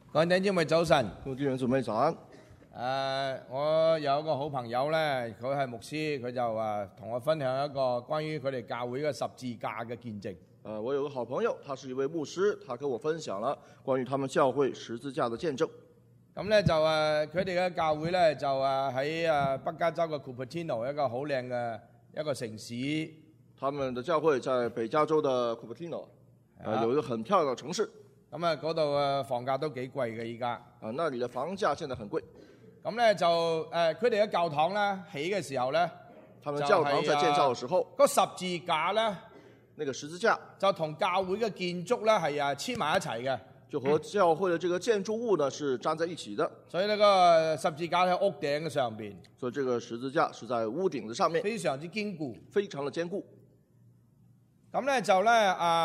各位弟兄姊妹早晨。 各位弟兄姊妹早安。 我有一個好朋友咧，佢係牧師，佢就同我分享一個關於佢哋教會嘅十字架嘅見證。 我有個好朋友，他是一位牧師，他跟我分享了關於他們教會十字架的見證。 咁咧就佢哋嘅教會咧就喺北加州嘅 Cupertino 一個好靚嘅一個城市。 他們的教會在北加州的 Cupertino，有一個很漂亮的城市。 咁嗰度嘅房價都幾貴嘅依家。 那裡的房價現在很貴。 咁咧就佢哋嘅教堂咧起嘅時候咧， 他們教堂在建造嘅時候， 個十字架咧， 那個十字架就同教會嘅建築咧係黐埋一齊嘅。 就和教會的這個建築物呢是粘在一起的。 所以呢個十字架喺屋頂嘅上邊。 所以這個十字架是在屋頂的上面， 非常之堅固， 非常的堅固。 咁咧就咧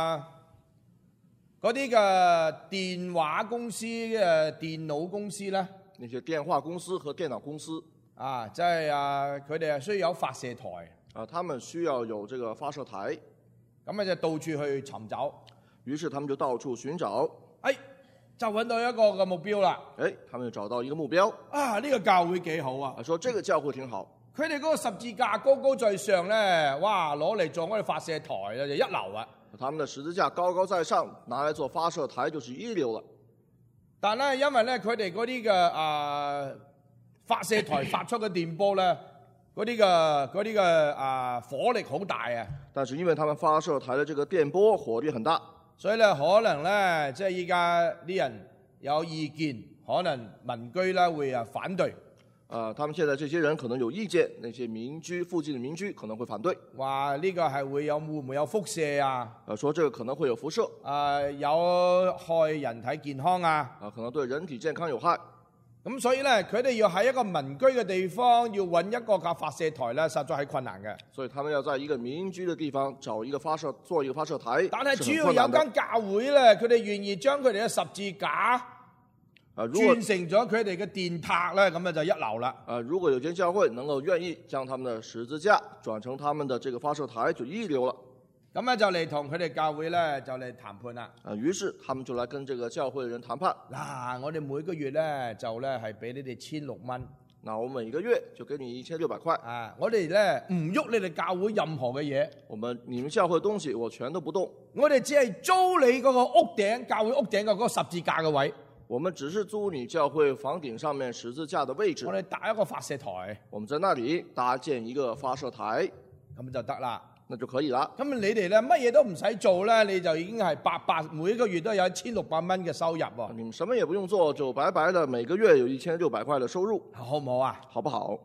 嗰啲嘅電話公司嘅電腦公司咧， 那些電話公司和電腦公司即係佢哋係需要有發射台。 他們需要有這個發射台。 咁就到處去尋找。 於是他們就到處尋找。 就揾到一個嘅目標啦。 他們就找到一個目標。 呢個教會幾好啊！ 說這個教會挺好。 佢哋嗰個十字架高高在上咧，哇！攞嚟做我哋發射台咧就一流啊！ 他們的十字架高高在上，拿來做發射台就是一流了。 但咧，因為咧佢哋嗰啲嘅發射台發出嘅電波咧，嗰啲嘅火力好大啊！ 但是因為他們發射台的這個電波火力很大， 所以咧可能咧即係依家啲人有意見，可能民居咧會反對。 他們現在這些人可能有意見，那些民居附近的民居可能會反對。 話呢個係會唔會有輻射啊？ 說這個可能會有輻射。 有害人體健康啊？ 可能對人體健康有害。 咁所以咧，佢哋要喺一個民居嘅地方，要揾一個發射台咧，實在係困難嘅。 所以他們要在一個民居嘅地方做一個發射台。 但係主要有間教會咧，佢哋願意將佢哋嘅十字架轉成咗佢哋嘅電塔咧，咁就一流啦。 如果有間教會能夠願意將他們的十字架轉成他們的這個發射台，就一流了。 咁咧就嚟同佢哋教會咧就嚟談判啦。 於是他們就來跟這個教會的人談判。 我哋每個月咧就咧係俾你哋1600蚊。 我每個月就給你1600塊。 我哋咧唔喐你哋教會任何嘅嘢。 你們教會的東西我全都不動。 我哋只係租你嗰個屋頂，教會屋頂嘅嗰個十字架嘅位。 我們只是租你教會房頂上面十字架的位置。 我哋搭一個發射台。 我們在那裡搭建一個發射台， 咁就得啦。 那就可以了。 咁你哋咧乜嘢都唔使做咧，你就已經係每個月都有1600蚊嘅收入喎。 你們什麼也不用做，就白白的每個月有1600塊的收入， 好唔好啊？ 好不好？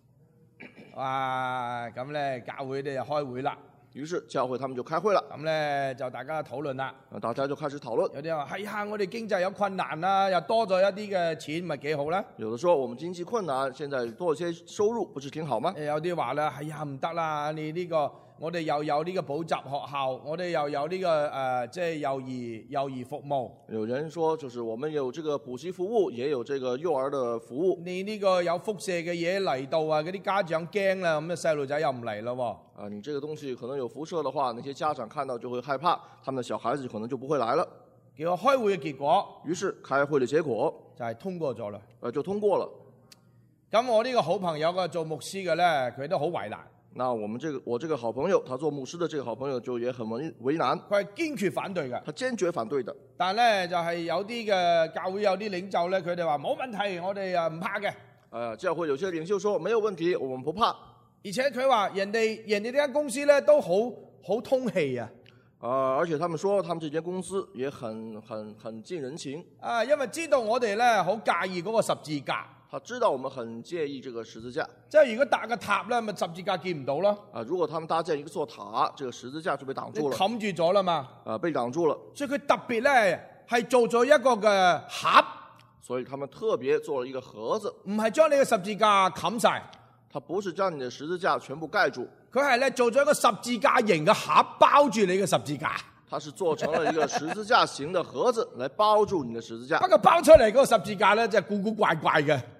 咁咧教會哋就開會啦。 於是教會他們就開會了。 咁咧就大家討論啦。 大家就開始討論。 有啲話係我哋經濟有困難啦，又多咗一啲嘅錢，咪幾好咧？ 有的說我們經濟困難，現在多一些收入，不是挺好嗎？ 有啲話咧，唔得啦，你呢個我哋又有呢個補習學校，我哋又有呢個即係幼兒服務。 有人說，就是我們有這個補習服務，也有這個幼兒的服務。 你呢個有輻射嘅嘢嚟到嗰啲家長驚啦，咁細路仔又唔嚟咯。 你這個東西可能有輻射的話，那些家長看到就會害怕，他們的小孩子可能就不會來了。 結果開會嘅結果， 於是開會的結果就係通過咗啦。 就通過了。 咁我呢個好朋友做牧師嘅咧，佢都好為難。 那我這個好朋友，他做牧師的這個好朋友就也很為難。 佢係堅決反對嘅。 他堅決反對的。 但係咧就係有啲嘅教會有啲領袖咧，佢哋話冇問題，我哋唔怕嘅。 教會有些領袖說沒有問題，我們不怕。 而且佢話人哋呢間公司咧都好通氣啊。 而且他們說他們這間公司也很近人情。 因為知道我哋咧好介意嗰個十字架。 他知道我們很介意這個十字架。 即係如果搭個塔咧，咪十字架見唔到咯。 如果他們搭建一座塔，這個十字架就被擋住了。 冚住咗啦嘛。 被擋住了。 所以佢特別咧係做咗一個嘅盒。 所以他們特別做了一個盒子。 唔係將你嘅十字架冚晒。 他不是將你的十字架全部蓋住。 佢係咧做咗一個十字架形嘅盒包住你嘅十字架。 它是做成了一個十字架形的盒子來包住你的十字架。 不過包出嚟嗰個十字架咧，就係古古怪怪嘅。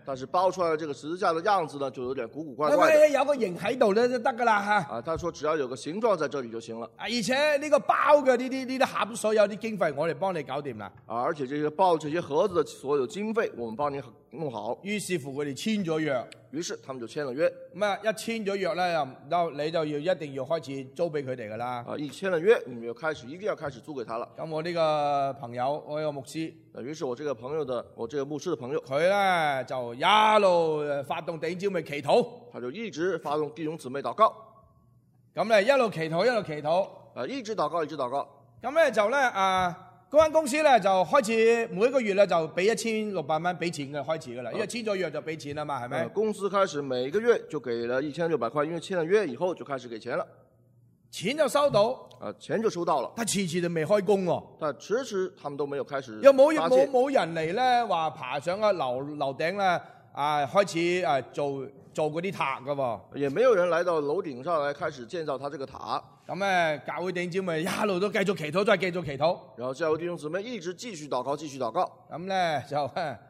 但是包出来的這個十字架的樣子呢，就有點古古怪怪的。 喂，有個形喺度咧就得噶啦嚇。 啊，他說只要有個形狀在這裡就行了。 而且呢個包嘅呢啲盒所有啲經費，我哋幫你搞掂啦。 啊，而且這些包這些盒子的所有經費，我們幫你弄好。 於是乎佢哋簽咗約。 於是他們就簽了約。 咁啊，一簽咗約咧，你就要一定要開始租俾佢哋噶啦。 啊，一簽了約，你們就一定要開始租給他了。 咁我呢個朋友，我有個牧師。 於是我這個牧師的朋友， 佢咧就一路發動弟兄姊妹祈禱， 他就一直發動弟兄姊妹禱告。 咁咧一路祈禱一路祈禱。 啊，一直禱告一直禱告。 咁咧就咧嗰間公司咧就開始每一個月咧就俾1600蚊俾錢嘅開始噶啦，因為簽咗約就俾錢啦嘛，係咪？ 公司開始每個月就給了1600塊，因為簽了約以後就開始給錢了。 錢就收到， 啊，錢就收到了， 但遲遲就未開工喎。 但遲遲他們都沒有開始。 又冇人嚟咧話爬上個樓頂咧開始做嗰啲塔噶喎。 也沒有人來到樓頂上來開始建造他這個塔。 咁咧教會弟兄姊妹一路都繼續祈禱，再繼續祈禱。 然後教會弟兄姊妹一直繼續禱告，繼續禱告。 咁咧就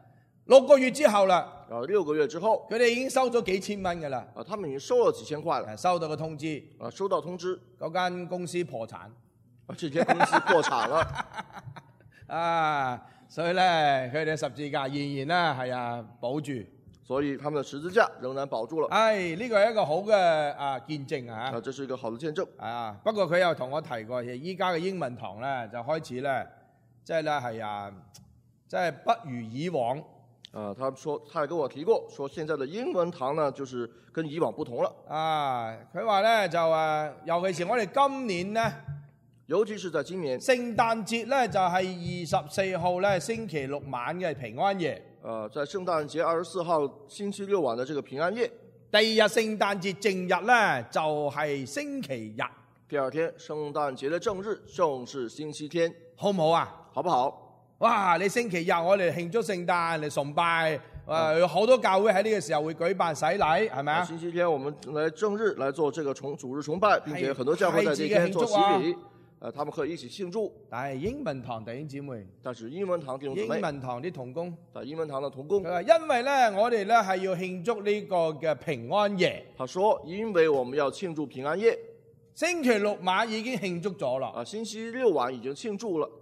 6個月之後啦。 然後6個月之後， 佢哋已經收咗幾千蚊噶啦。 啊，他們已經收了幾千塊了。 收到個通知。 啊，收到通知， 嗰間公司破產。 啊，這間公司破產了。 啊，所以咧佢哋十字架仍然咧保住。 所以他們的十字架仍然保住了。 呢個係一個好嘅見證啊！ 啊，這是一個好的見證。 不過佢又同我提過，依家嘅英文堂咧就開始咧，即係咧係即係不如以往。 啊，他也跟我提過，說現在的英文堂呢，就是跟以往不同了。 佢話咧就尤其是我哋今年咧， 尤其是在今年， 聖誕節咧就係24號咧星期六晚嘅平安夜。 在聖誕節24號星期六晚的這個平安夜， 第二日聖誕節正日咧就係星期日。 第二天聖誕節的正日正是星期天， 好唔好啊？ 好不好？ 哇！你星期日我哋慶祝聖誕嚟崇拜，有好多教會喺呢個時候會舉辦洗禮，係咪啊？ 星期天我們來正日來做這個主日崇拜，並且很多教會在這天做洗禮。他們可以一起慶祝。 但係英文堂弟兄姊妹， 但是英文堂弟兄姊妹， 英文堂啲同工， 但英文堂的同工， 佢話因為咧我哋咧係要慶祝呢個嘅平安夜。 他說因為我們要慶祝平安夜， 星期六晚已經慶祝咗啦。 啊，星期六晚已經慶祝了。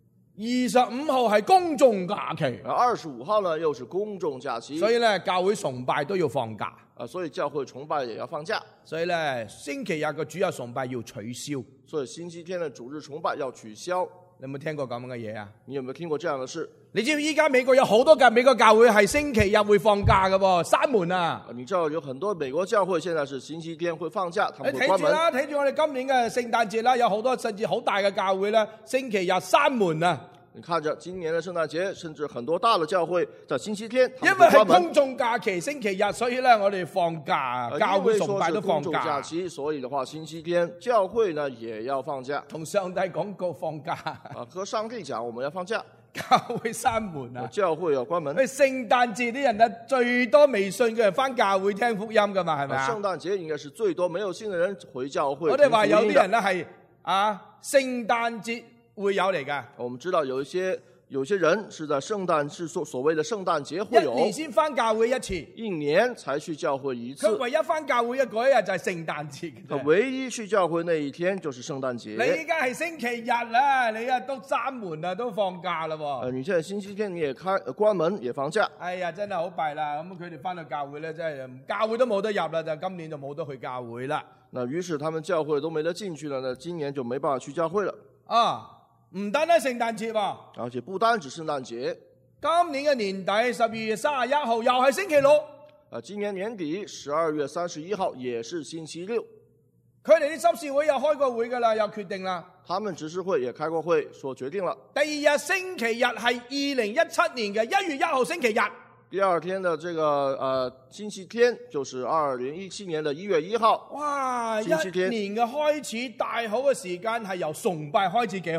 25號係公眾假期 ，25號呢又是公眾假期， 所以咧教會崇拜都要放假。 所以教會崇拜也要放假。 所以咧星期日嘅主日崇拜要取消。 所以星期天的主日崇拜要取消。 你有冇聽過咁樣嘅嘢啊？ 你有沒有聽過這樣的事？ 你知唔知依家美國有好多嘅美國教會係星期日會放假嘅喎，閂門啊！ 你知道有很多美國教會現在是星期天會放假，他們會關門。 你睇住啦，睇住我哋今年嘅聖誕節啦，有好多甚至好大嘅教會咧，星期日閂門啊！ 你看着今年的聖誕節，甚至很多大的教會在星期天， 因為係公眾假期星期日，所以咧我哋放假，教會崇拜都放假。 因為說是公眾假期，所以的話星期天教會呢也要放假。 同上帝講告放假。 和上帝講我們要放假。 教會閂門啊！ 教會要關門。 聖誕節啲人咧最多未信嘅人返教會聽福音噶嘛，係咪啊？ 聖誕節應該是最多沒有信嘅人回教會。 我哋話有啲人咧係聖誕節會有嚟噶。 我們知道有些人是在聖誕是所謂的聖誕節會有。 1年先返教會一次。 1年才去教會一次。 佢唯一返教會嘅嗰一日就係聖誕節。 佢唯一去教會那一天就是聖誕節。 你依家係星期日啦，你都閂門啦，都放假啦喎。 你現在星期天你也關門也放假。 哎呀，真係好弊啦！咁佢哋返到教會咧，真係教會都冇得入啦，就今年就冇得去教會啦。 那於是他們教會都沒得進去了，那今年就沒辦法去教會了。 唔單單聖誕節喎， 而且不單止聖誕節， 今年嘅年底12月31號又係星期六。 今年年底12月31號也是星期六。 佢哋啲執事會又開過會噶啦，又決定啦。 他們執事會也開過會，說決定了。 第二日星期日係2017年嘅1月1號星期日。 第二天的這個星期天就是2017年的1月1號。 哇！星期天一年嘅開始大好嘅時間係由崇拜開始，幾好啊！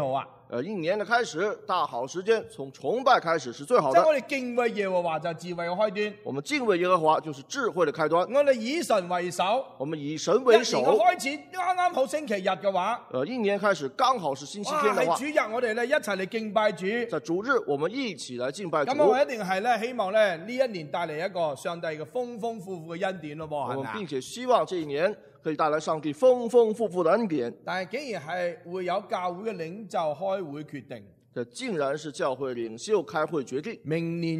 一年的開始，大好時間從崇拜開始是最好的。 即係我哋敬畏耶和華就係智慧嘅開端。 我們敬畏耶和華就是智慧的開端。 我哋以神為首。 我們以神為首。 一年嘅開始啱啱好星期日嘅話， 一年開始剛好是星期天的話， 喺主日我哋咧一齊嚟敬拜主。 在主日我們一起來敬拜主。 咁我一定係咧希望咧呢一年帶嚟一個上帝嘅豐豐富富嘅恩典咯噃，係咪啊？ 並且希望這一年可以帶來上帝豐豐富富的恩典。 但係竟然係會有教會嘅領袖開會決定， 這竟然是教會領袖開會決定， 明年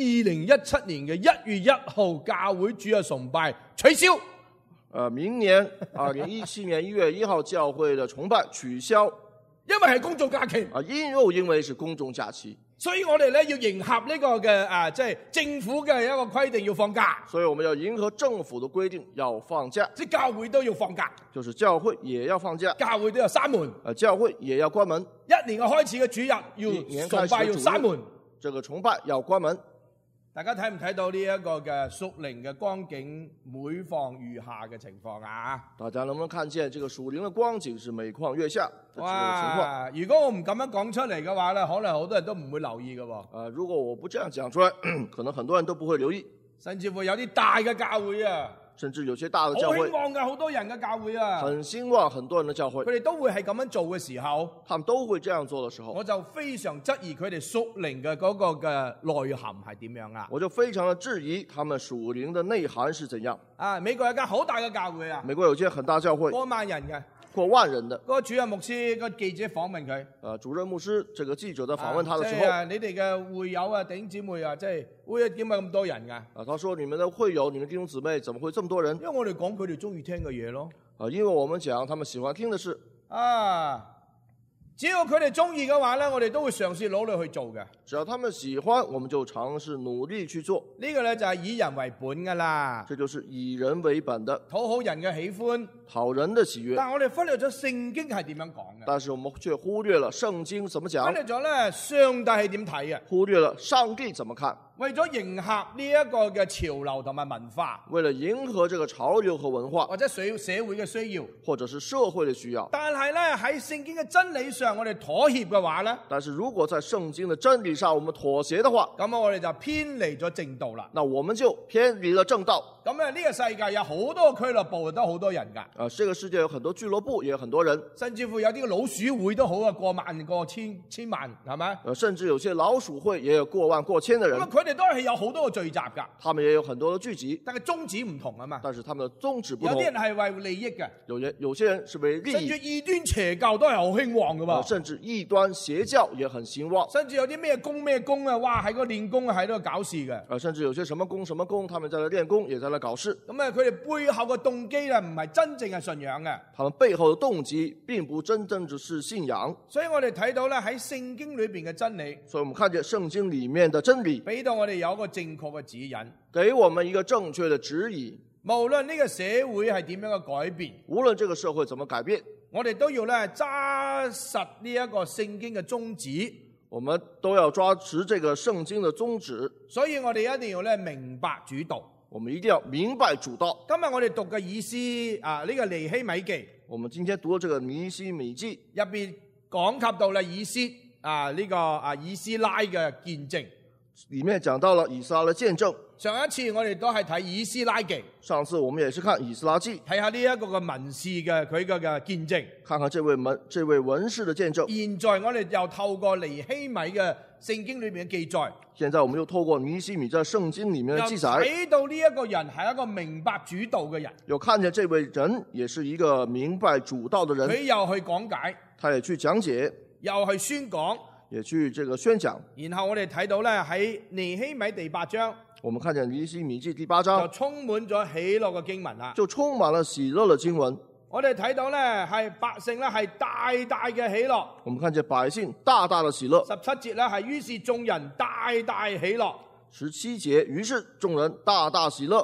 2017年嘅1月1號教會主日崇拜取消。 明年2017年1月1號教會的崇拜取消， 因為係公眾假期。 因為是公眾假期， 所以我哋咧要迎合呢個嘅即係政府嘅一個規定要放假。 所以我們要迎合政府的規定要放假， 即係教會都要放假， 就是教會也要放假， 教會都要閂門， 教會也要關門。 一年嘅開始嘅主日要崇拜要閂門， 這個崇拜要關門。 大家睇唔睇到呢一個嘅屬靈嘅光景每況愈下嘅情況啊？ 大家能不能看見這個屬靈嘅光景是每況愈下的情況？ 哇！如果我唔咁樣講出嚟嘅話咧，可能好多人都唔會留意嘅喎。 如果我不這樣講出來，可能很多人都不會留意， 甚至會有啲大嘅教會啊。 甚至有些大的教會， 好興旺嘅好多人嘅教會啊， 很興旺，很多人的教會， 佢哋都會係咁樣做嘅時候， 他們都會這樣做的時候， 我就非常質疑佢哋屬靈嘅嗰個嘅內涵係點樣啊？ 我就非常的質疑他們屬靈的內涵是怎樣。 美國有間好大嘅教會啊， 美國有間很大教會， 過萬人嘅。 過萬人的， 嗰個主任牧師個記者訪問佢， 主任牧師這個記者在訪問他的時候， 你哋嘅會友啊、弟兄姊妹啊，即係會點解咁多人噶？ 他說你們的會友、你們弟兄姊妹怎麼會這麼多人？ 因為我哋講佢哋中意聽嘅嘢咯。 因為我們講他們喜歡聽的是只要佢哋中意嘅話咧，我哋都會嘗試努力去做嘅。 只要他們喜歡，我們就嘗試努力去做。 呢個咧就係以人為本噶啦。 這就是以人為本的， 討好人嘅喜歡， 討人的喜悅。 但係我哋忽略咗聖經係點樣講嘅。 但是我們卻忽略了聖經怎麼講。 忽略咗咧上帝係點睇嘅。 忽略了上帝怎麼看。 為咗迎合呢一個嘅潮流同埋文化， 為了迎合這個潮流和文化， 或者社會嘅需要， 或者是社會的需要。 但係咧喺聖經嘅真理上，我哋妥協嘅話咧， 但是如果在聖經的真理上我們妥協的話， 咁我哋就偏離咗正道啦。 那我們就偏離了正道。 咁呢個世界有好多俱樂部都好多人噶。 這個世界有很多俱樂部，也有很多人， 甚至乎有啲老鼠會都好啊，過萬過千萬，係咪？ 甚至有些老鼠會也有過萬過千的人。 咁佢哋都係有好多個聚集噶。 他們也有很多的聚集， 但係宗旨唔同啊嘛。 但是他們的宗旨不同。 有啲人係為利益嘅， 有些人是為利益。 甚至異端邪教都係好興旺噶嘛。 甚至異端邪教也很興旺。 甚至有啲咩功啊，哇喺個練功啊喺度搞事嘅。 甚至有些什麼功，他們在那練功，也在那搞事。 咁佢哋背後嘅動機咧，唔係真正係信仰嘅。 他們背後的動機並不真正只是信仰。 所以我哋睇到咧喺聖經裏邊嘅真理。 所以我們看見聖經裏面的真理， 俾到我哋有一個正確嘅指引， 給我們一個正確的指引。 無論呢個社會係點樣嘅改變， 無論這個社會怎麼改變， 我哋都要咧揸實呢一個聖經嘅宗旨。 我們都要抓持這個聖經的宗旨。 所以我哋一定要咧明白主道。 我們一定要明白主道。 今日我哋讀嘅以斯呢個尼希米記， 我們今天讀這個尼希米記入邊講及到啦以斯呢個以斯拉嘅見證， 裏面講到了以斯拉的見證。 上一次我哋都係睇以斯拉記， 上次我們也是看以斯拉記， 睇下呢一個嘅文士嘅佢嘅見證， 看看這位文士的見證。 現在我哋又透過尼希米嘅聖經裏面嘅記載， 現在我們又透過尼希米在聖經裏面的記載， 睇到呢一個人係一個明白主道嘅人， 又看見這位人也是一個明白主道的人， 佢又去講解， 他也去講解， 又去宣講， 也去這個宣講。 然後我哋睇到咧喺尼希米第8章， 我們看見尼希米記第8章就充滿咗喜樂嘅經文啦， 就充滿了喜樂的經文。 我哋睇到咧係百姓咧係大大嘅喜樂， 我們看見百姓大大的喜樂。 17節咧係於是眾人大大喜樂。 17節於是眾人大大喜樂。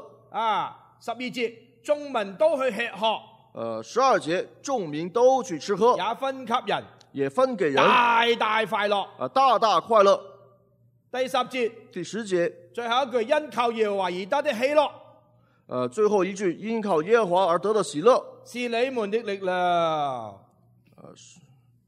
12節眾民都去吃喝。 12節眾民都去吃喝， 也分給人， 也分給人， 大大快樂。 大大快樂。 第10節， 第10節， 最後一句因靠耶和華而得的喜樂。 最後一句因靠耶和華而得的喜樂， 是你們的力量。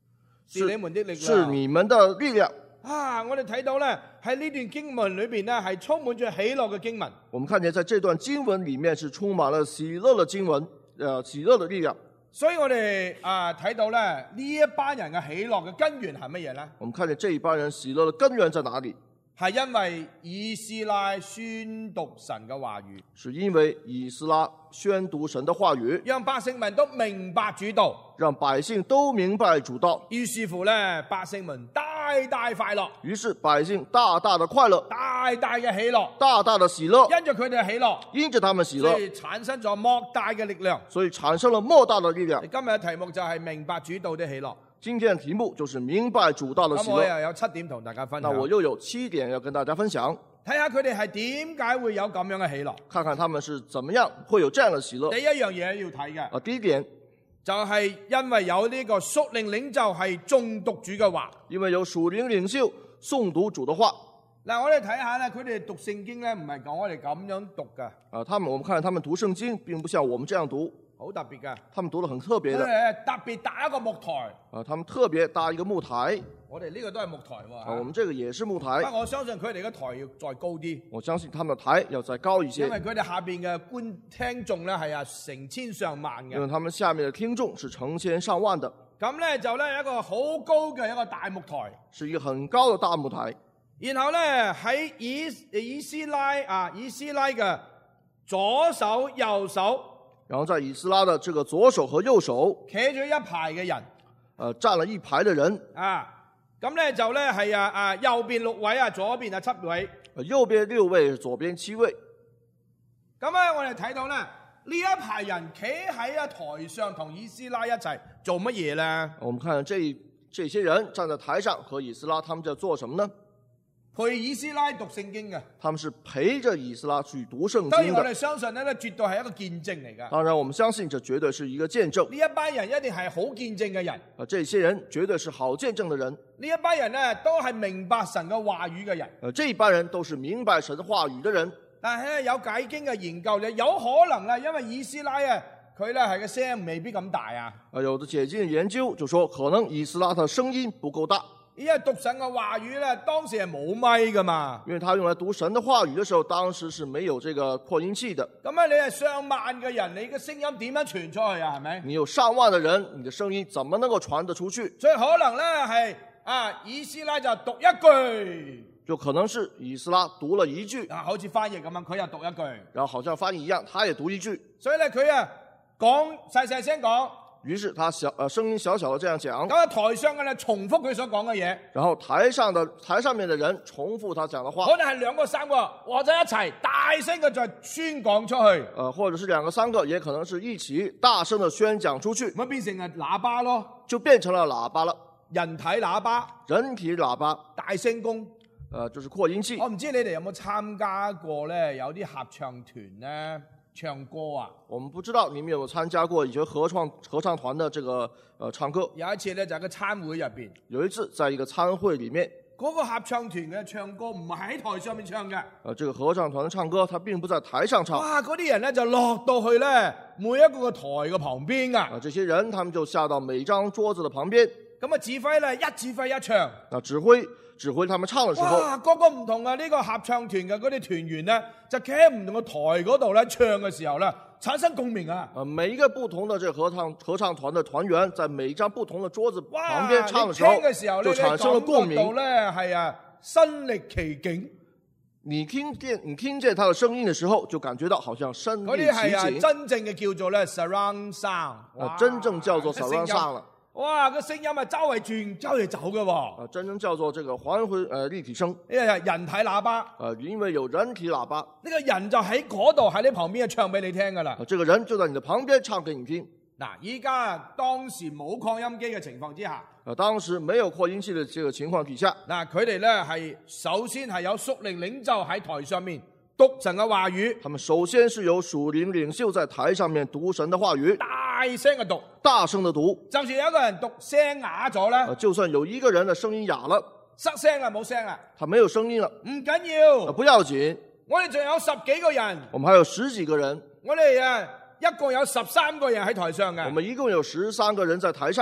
是你們的力量。 是你們的力量。 啊！我哋睇到咧喺呢段經文裏邊咧係充滿住喜樂嘅經文。 我們看見在這段經文裡面是充滿了喜樂的經文，喜樂的力量。 所以我哋睇到咧呢一班人嘅喜樂嘅根源係乜嘢咧？ 我們看見這一班人喜樂的根源在哪裡？ 係因為以斯拉宣讀神嘅話語， 是因為以斯拉宣讀神的話語， 讓百姓們都明白主道， 讓百姓都明白主道。 於是乎咧，百姓們大大快樂， 於是百姓大大的快樂， 大大嘅喜樂， 大大的喜樂， 因着佢哋嘅喜樂， 因着他們喜樂， 所以產生咗莫大嘅力量。 所以產生了莫大的力量。 今日嘅題目就係明白主道的喜樂。 今天的題目就是明白主道的喜樂。 咁我又有7點同大家分享。 那我又有7點要跟大家分享。 睇下佢哋係點解會有咁樣嘅喜樂。 看看他們是怎麼樣會有這樣的喜樂。 第一樣嘢要睇嘅。 第一點就係因為有呢個屬靈領袖係誦讀主嘅話。 因為有屬靈領袖誦讀主的話。 嗱，我哋睇下咧，佢哋讀聖經咧，唔係講我哋咁樣讀噶。 我們看他們讀聖經，並不像我們這樣讀。好特別嘅， 他們讀得很特別的。 特別搭一個木台。 他們特別搭一個木台。 我哋呢個都係木台喎。 我們這個也是木台。 不過我相信佢哋嘅台要再高啲。 我相信他們的台要再高一些。 因為佢哋下邊嘅聽眾咧係成千上萬嘅。 因為他們下面的聽眾是成千上萬的。 咁咧就咧一個好高嘅一個大木台。 是一個很高的大木台。 然後咧喺以斯拉嘅左手右手。 然後在以斯拉的這個左手和右手企咗一排嘅人， 站了一排的人咁咧就咧係右邊6位左邊7位， 右邊6位，左邊7位。 咁咧我哋睇到咧呢一排人企喺台上同以斯拉一齊做乜嘢咧？ 我們看這些人站在台上和以斯拉，他們在做什麼呢？ 陪以斯拉讀聖經嘅， 他們是陪着以斯拉去讀聖經的。 當然我哋相信咧，絕對係一個見證嚟㗎。 當然我們相信這絕對是一個見證。 呢一班人一定係好見證嘅人。 這些人絕對是好見證的人。 呢一班人咧都係明白神嘅話語嘅人。 這一班人都是明白神話語的人。 但係咧有解經嘅研究咧，有可能咧因為以斯拉佢咧係個聲未必咁大啊。 有的解經研究就說，可能以斯拉他的聲音不夠大。 因為讀神嘅話語咧，當時係冇咪噶嘛。 因為他用來讀神的話語的時候，當時是沒有這個擴音器的。 咁你係上萬嘅人，你嘅聲音點樣傳出去啊？係咪？ 你有上萬的人，你的聲音怎麼能夠傳得出去？ 所以可能咧係以斯拉就讀一句， 就可能是以斯拉讀了一句， 好似翻譯咁樣，佢又讀一句， 然後好像翻譯一樣，他也讀一句。 所以咧佢講細細聲講。 於是他聲音小小的這樣講。 咁台上嘅咧重複佢所講嘅嘢。 然後台上面的人重複他講的話。 可能係2個3個或者一齊大聲嘅再宣講出去。 或者是2個3個，也可能是一起大聲的宣講出去。 咁變成喇叭咯。 就變成了喇叭了。 人體喇叭。 人體喇叭。 大聲公。 就是擴音器。 我唔知你哋有冇參加過咧？有啲合唱團咧。唱歌啊！ 我們不知道你們有沒有參加過以前合唱團的這個唱歌。 有一次咧就喺個餐會入邊。 有一次在一個餐會裡面。 嗰個合唱團嘅唱歌唔係喺台上面唱嘅。 這個合唱團的唱歌，它並不在台上唱。 哇！嗰啲人咧就落到去咧每一個台嘅旁邊啊！ 這些人他們就下到每張桌子的旁邊。 咁指揮咧一指揮一唱。 指揮他們唱的時候， 哇，個唔同啊！呢個合唱團嘅嗰啲團員咧，就企喺唔同嘅台嗰度咧唱嘅時候咧，產生共鳴啊！ 每一個不同的這個合唱團的團員，在每一張不同的桌子旁邊唱的時候，就產生了共鳴。 到咧係身歷其境。 你聽見他的聲音的時候，就感覺到好像身歷其境。 嗰啲係真正嘅叫做咧 surround sound。 真正叫做 surround sound 了。 哇！個聲音周圍轉，周圍走嘅喎。真正叫做這個環迴立體聲。 呢個係人體喇叭。 因為有人體喇叭。 呢個人就喺嗰度喺你旁邊唱俾你聽㗎啦。 這個人就在你的旁邊唱給你聽。 嗱，依家當時冇擴音機嘅情況之下。 當時沒有擴音器的這個情況底下。 嗱，佢哋咧係首先係有屬靈領袖喺台上面讀神嘅話語。 他們首先是有屬靈領袖在台上面讀神的話語。 大聲嘅讀， 大聲的讀。 就算有一個人讀聲啞咗咧， 就算有一個人的聲音啞了， 失聲啦，冇聲啦， 他沒有聲音了， 唔緊要， 不要緊。 我哋仲有10幾個人， 我們還有10幾個人， 我哋一共有13個人喺台上嘅， 我們一共有13個人在台上。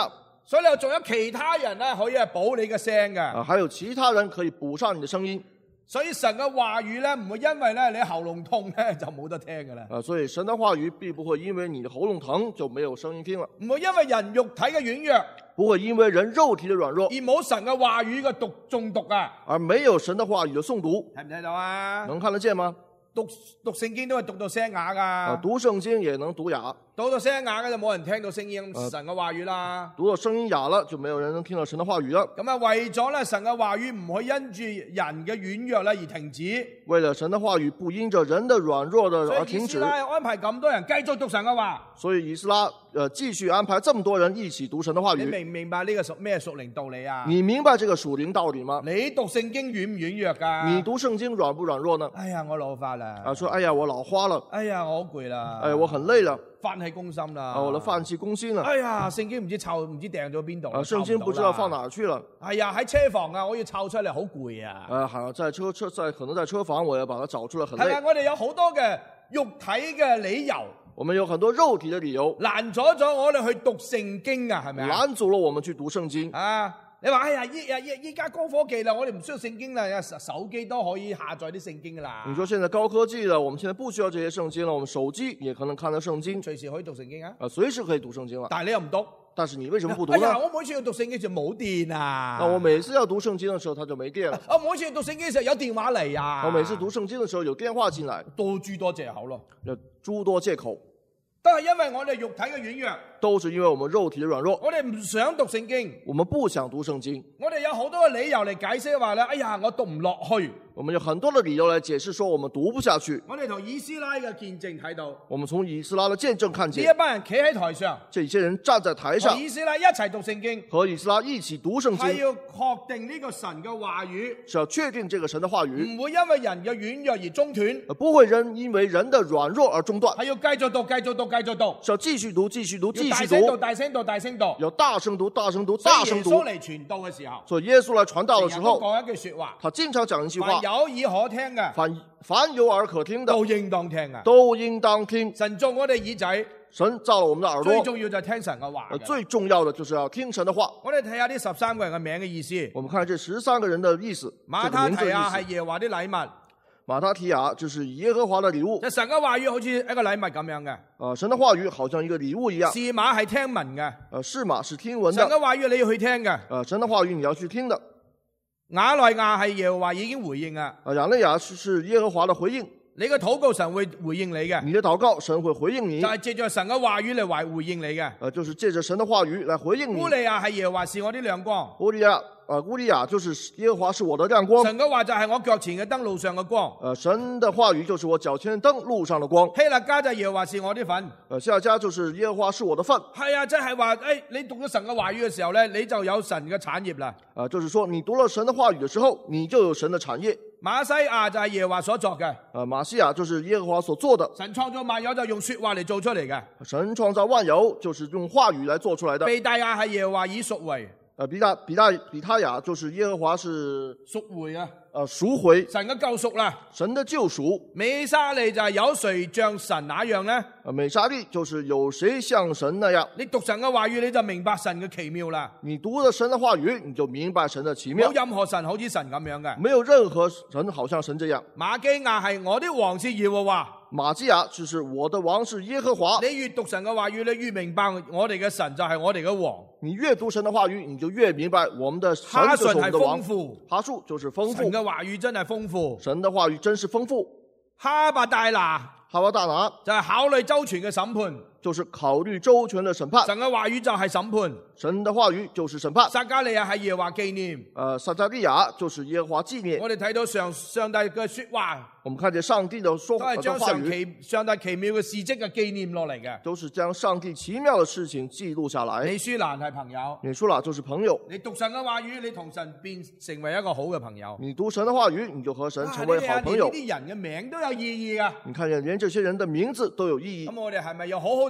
所以你仲有其他人咧可以係補你嘅聲嘅。 還有其他人可以補上你的聲音。 所以神嘅話語咧唔會因為咧你喉嚨痛咧就冇得聽㗎啦。 所以神的話語並不會因為你的喉嚨疼就沒有聲音聽了。 唔會因為人肉體嘅軟弱， 不會因為人肉體的軟弱而冇神嘅話語嘅中毒啊。 而沒有神的話語的誦讀。 睇唔睇到啊？ 能看得見嗎？ 讀聖經都係讀到聲啞㗎。 讀聖經也能讀啞。 讀到聲啞嘅就冇人聽到聲音神嘅話語啦。 讀到聲音啞了，就沒有人能聽到神的話語了。 咁啊，為咗咧神嘅話語唔可以因住人嘅軟弱咧而停止。 為了神的話語不因着人的軟弱的而停止。 所以以斯拉安排咁多人繼續讀神嘅話。 所以以斯拉繼續安排這麼多人一起讀神的話語。 你明唔明白呢個咩屬靈道理啊？ 你明白這個屬靈道理嗎？ 你讀聖經軟唔軟弱㗎？ 你讀聖經軟不軟弱呢？ 哎呀，我老花啦。 說哎呀，我老花了。 哎呀，我好攰啦。 我很累了。 飯氣攻心啦。 我都飯氣攻心了。 哎呀，聖經唔知掟咗邊度。 聖經不知道放哪去了。 係呀，喺車房啊，我要抄出嚟，好攰啊。 好，可能在車房，我要把它找出來，很累。 係啊，我哋有好多嘅肉體嘅理由。 我們有很多肉體的理由， 攔阻咗我哋去讀聖經啊，係咪啊？ 攔阻了我們去讀聖經啊！你話哎呀，依家高科技啦，我哋唔需要聖經啦，手機都可以下載啲聖經噶啦。 你說現在高科技了，我們現在不需要這些聖經了，我們手機也可能看到聖經， 隨時可以讀聖經啊！ 隨時可以讀聖經了。 但係你又唔讀， 但是你為什麼不讀呢？ 哎呀，我每次要讀聖經就冇電啊！ 我每次要讀聖經的時候，它就沒電了。 我每次要讀聖經嘅時候有電話嚟啊！ 我每次讀聖經的時候有電話進來， 都諸多藉口咯， 諸多藉口。 都係因為我哋肉體嘅軟弱， 都是因為我們肉體的軟弱。 我哋唔想讀聖經， 我們不想讀聖經。 我哋有好多嘅理由嚟解釋話咧，哎呀，我讀唔落去。 我們有很多的理由來解釋說我們讀不下去。 我哋從以斯拉嘅見證睇到， 我們從以斯拉的見證看見呢一班人企喺台上， 這些人站在台上， 和以斯拉一齊讀聖經， 和以斯拉一起讀聖經， 係要確定呢個神嘅話語， 是要確定這個神的話語， 唔會因為人嘅軟弱而中斷， 不會因為人的軟弱而中斷， 係要繼續讀，繼續讀，繼續讀， 是要繼續讀，繼續讀，繼續讀， 大聲讀，大聲讀， 要大聲讀，大聲讀，大聲讀。 所以耶穌嚟傳道嘅時候， 所以耶穌來傳道的時候， 講一句說話， 他經常講一句話， 凡有耳可聽嘅， 凡有耳可聽的， 都應當聽啊， 都應當聽。 神造我哋耳仔， 神造了我們的耳朵， 最重要就係聽神嘅話， 最重要的就是要聽神的話。 我哋睇下呢13個人嘅名嘅意思。 我們看這13個人的意思。 馬他提亞係耶和華的禮物， 馬他提亞就是耶和華的禮物。 神嘅話語好似一個禮物咁樣嘅。 神的話語好像一個禮物一樣。 是馬係聽聞嘅。 是馬是聽聞的。 神嘅話語你要去聽嘅。 神的話語你要去聽的。 亞內亞係耶和華已經回應啊。 亞內亞是耶和華的回應。 你嘅禱告神會回應你嘅。 你的禱告神會回應你。 就係借着神嘅話語嚟回應你嘅。 就是借着神的話語來回應你。 烏利亞係耶和華是我的亮光。 烏利亞就是耶和華是我的亮光。 神嘅話就係我腳前嘅燈，路上嘅光。 神的話語就是我腳前的燈，路上的光。 希勒家就係耶和華是我的份。 希勒家就是耶和華是我的份。 係啊，即係話你讀咗神嘅話語嘅時候咧，你就有神嘅產業啦。 就是說你讀了神的話語的時候，你就有神的產業。 馬西亞就係耶和華所作嘅。 馬西亞就是耶和華所做的。 神創造萬有就用說話嚟做出嚟嘅。 神創造萬有就是用話語來做出來的。 比大亞係耶和華以贖回。 比他雅就是耶和華是贖回啊。 贖回。 神嘅救贖啦。 神的救贖。 美沙利就係有誰像神那樣呢？ 美沙利就是有誰像神那樣。 你讀神嘅話語你就明白神嘅奇妙啦。 你讀了神的話語你就明白神的奇妙。 冇任何神好似神咁樣嘅。 沒有任何神好像神這樣。 瑪基亞係我的王是耶和華。 瑪基亞就是我的王是耶和華。 你越讀神嘅話語你越明白我哋嘅神就係我哋嘅王。 你越讀神的話語你就越明白我們的神就是我們的王。哈述就是豐富。 神嘅話語真係豐富。 神的話語真是豐富。 哈巴大拿就係考慮周全嘅審判。 就是考慮周全的審判。 神嘅話語就係審判。 神的話語就是審判。 撒迦利亞係耶和華紀念。 撒迦利亞就是耶和華紀念。 我哋睇到上帝嘅說話。 我們看見上帝的說話語。 都係將上帝奇妙嘅事蹟嘅紀念落嚟嘅。 都是將上帝奇妙的事情記錄下來。 你書蘭係朋友。 你書蘭就是朋友。 你讀神嘅話語，你同神變成為一個好嘅朋友。 你讀神的話語，你就和神成為好朋友。 呢啲人嘅名都有意義啊。 你看見連這些人的名字都有意義。 咁我哋係咪要好好地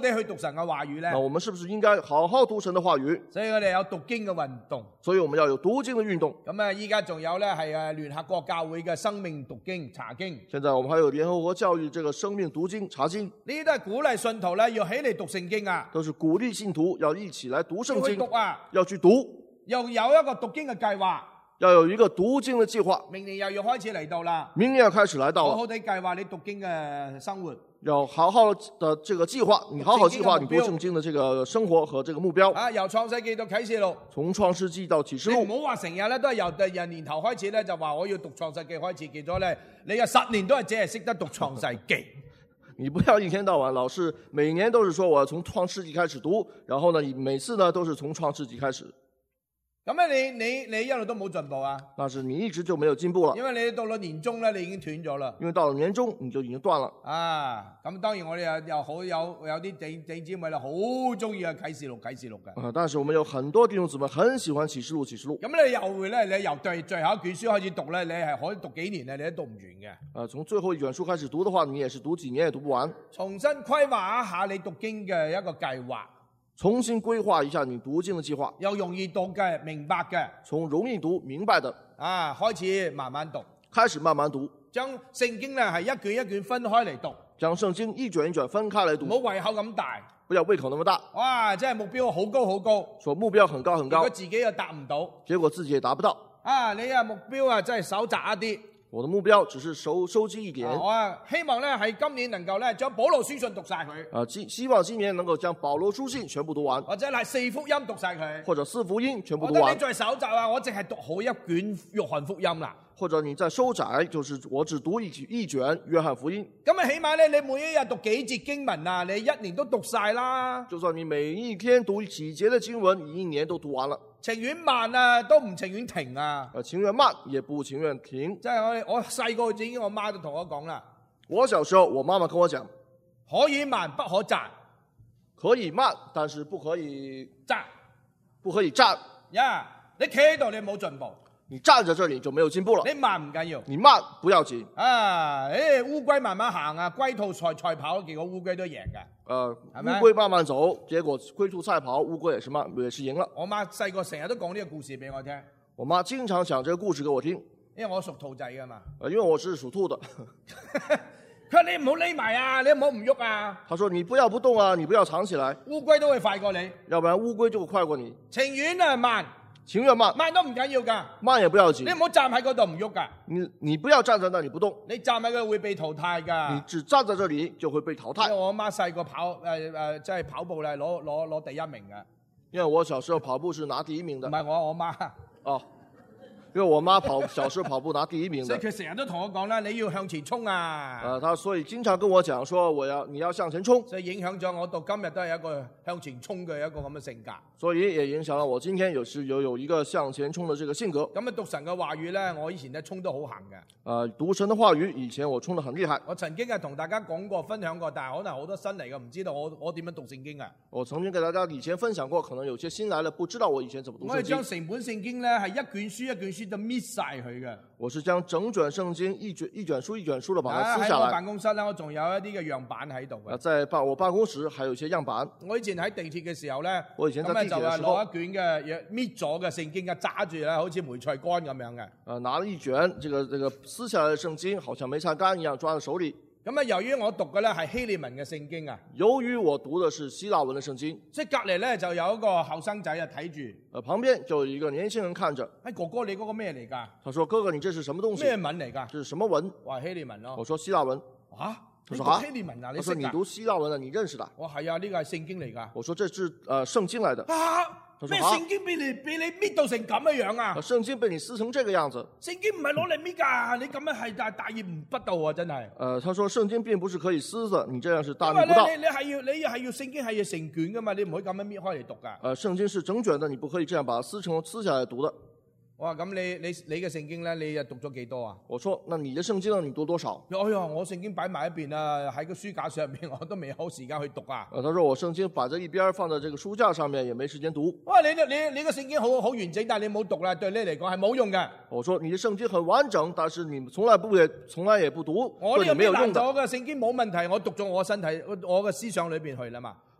地去讀神嘅話語咧？ 那我們是不是應該好好讀神的話語？ 所以我哋有讀經嘅運動。 所以我們要有讀經的運動。 咁啊，依家仲有咧係聯合國教會嘅生命讀經查經。 現在我們還有聯合國教育這個生命讀經查經。 呢啲都係鼓勵信徒咧要起嚟讀聖經啊。 都是鼓勵信徒要一起來讀聖經。 要去讀啊， 要去讀。 又有一個讀經嘅計劃。 要有一個讀經的計劃。 明年又要開始嚟到啦。 明年要開始來到了。 好好地計劃你讀經嘅生活。 要好好的這個計劃，你好好計劃你讀聖經的這個生活和這個目標。 啊，由創世紀到啟示錄。 從創世紀到啟示錄。 你唔好話成日咧都係由年頭開始咧就話我要讀創世紀開始，結咗咧你嘅10年都係只係識得讀創世紀。 你不要一天到晚老是每年都是說我要從創世紀開始讀，然後呢你每次呢都是從創世紀開始。 咁咧，你一路都冇進步啊！ 但是你一直就沒有進步了，因為你到了年中咧，你已經斷咗啦。 因為到了年中你就已經斷了。 啊，咁當然我哋又好有啲弟兄姊妹咧，好中意啊啟示錄嘅。 但是我們有很多弟兄姊妹很喜歡啟示錄。 咁你又會咧，你由最後一卷書開始讀咧，你係可以讀幾年咧，你都讀唔完嘅。 從最後一卷書開始讀的話，你也是讀幾年也讀不完。 重新規劃一下你讀經嘅一個計劃。 重新規劃一下你讀經的計劃， 又容易讀嘅、明白嘅， 從容易讀明白的啊開始慢慢讀，將聖經咧係一卷一卷分開嚟讀， 將聖經一卷一卷分開嚟讀， 唔好胃口咁大， 不要胃口那麼大。 哇，真係目標好高好高， 說目標很高很高， 結果自己又達唔到， 結果自己也達不到。 啊，你啊目標啊真係手窄一啲。 我的目標只是收集一點。 我希望咧喺今年能夠咧將保羅書信讀晒佢。 希望今年能夠將保羅書信全部讀完。 或者係4福音讀晒佢。 或者4福音全部讀完。 或者你再手窄啊，我淨係讀好一卷約翰福音啦。 或者你再收窄，就是我只讀一卷約翰福音。 咁啊，起碼咧你每一日讀幾節經文啊，你一年都讀晒啦。 就算你每一天讀幾節的經文，你一年都讀完了。 情願慢啊，都唔情願停啊。 情願慢，也不情願停。 即係我細個已經，我媽都同我講啦。 我小時候，我媽媽跟我講， 可以慢，不可站。 可以慢，但是不可以站。 不可以站。 呀，你企喺度，你冇進步。 你站在這裡就沒有進步了。 你慢唔緊要， 你慢不要緊。 啊，烏龜慢慢行啊，龜兔賽跑，結果烏龜都贏㗎。 烏龜慢慢走，結果龜兔賽跑，烏龜也是贏了。 我媽細個成日都講呢個故事俾我聽。 我媽經常講這個故事給我聽。 因為我屬兔仔㗎嘛。 因為我是屬兔的。 佢話你唔好匿埋啊，你唔好唔喐啊。 他說你不要不動啊，你不要藏起來。 烏龜都會快過你。 要不然烏龜就會快過你。 情願啊慢。 情願慢， 慢都唔緊要噶， 慢也不要緊。 你唔好站喺嗰度唔喐噶。 你不要站在那裡不動。 你站喺嗰度會被淘汰噶。 你只站在這裡就會被淘汰。 因為我阿媽細個即係跑步咧攞第一名嘅。 因為我小時候跑步是拿第一名的。 唔係我媽。 哦。因為我媽小時候跑步拿第一名的。 所以佢成日都同我講啦，你要向前衝啊。 他所以經常跟我講說你要向前衝。 所以影響咗我到今日都係一個向前衝嘅一個咁嘅性格。 所以也影響了我今天有一個向前衝的這個性格。 咁啊讀神嘅話語咧，我以前咧衝得好行嘅。 讀神的話語以前我衝得很厲害。 我曾經係同大家講過分享過，但係可能好多新嚟嘅唔知道我點樣讀聖經嘅。 我曾經給大家以前分享過，可能有些新來了不知道我以前怎麼讀聖經。 我係將成本聖經咧係一卷書一卷書就搣晒佢嘅。 我是將整卷聖經一卷書一卷書的把它撕下來。 喺我辦公室咧，我仲有一啲嘅樣板喺度嘅。 在我辦公室還有一些樣板。 我以前喺地鐵嘅時候咧， 我以前在地鐵嘅時候攞一卷嘅搣咗嘅聖經嘅揸住咧，好似梅菜乾咁樣嘅。 拿了一卷這個撕下來的聖經，好像梅菜乾一樣抓在手裏。 咁啊，由於我讀嘅咧係希臘文嘅聖經啊， 由於我讀的是希臘文嘅聖經， 即係隔籬咧就有一個後生仔啊睇住， 旁邊就有一個年輕人看着。 哥哥，你嗰個咩嚟㗎？ 他說：哥哥，你這是什麼東西？ 咩文嚟㗎？ 這是什麼文？ 話希臘文咯。 我說希臘文。 啊？ 他說希臘文啊？ 他說你讀希臘文啊？你認識的？ 我係啊，呢個係聖經嚟㗎。 我說這是聖經來的。 咩聖經俾你搣到成咁嘅樣啊？ 聖經被你撕成這個樣子。 聖經唔係攞嚟搣㗎，你咁樣係大逆不道啊！真係。 他說聖經並不是可以撕的，你這樣是大逆不道。 你係要聖經係要成卷㗎嘛，你唔可以咁樣搣開嚟讀㗎。 聖經是整卷的，你不可以這樣把它撕下來讀的。 哇！咁你嘅聖經咧，你又讀咗幾多啊？ 我說，那你的聖經呢？你讀多少？ 哎呀，我聖經擺埋一邊啊，喺個書架上面，我都未有時間去讀啊。 他說我聖經擺在一邊，放在這個書架上面，也沒時間讀。 哇！你個聖經好完整，但係你冇讀啦，對你嚟講係冇用嘅。 我說你的聖經很完整，但是你從來也不讀， 我呢個沒有用的。 我嘅聖經冇問題，我讀咗我身體，我嘅思想裏邊去啦嘛。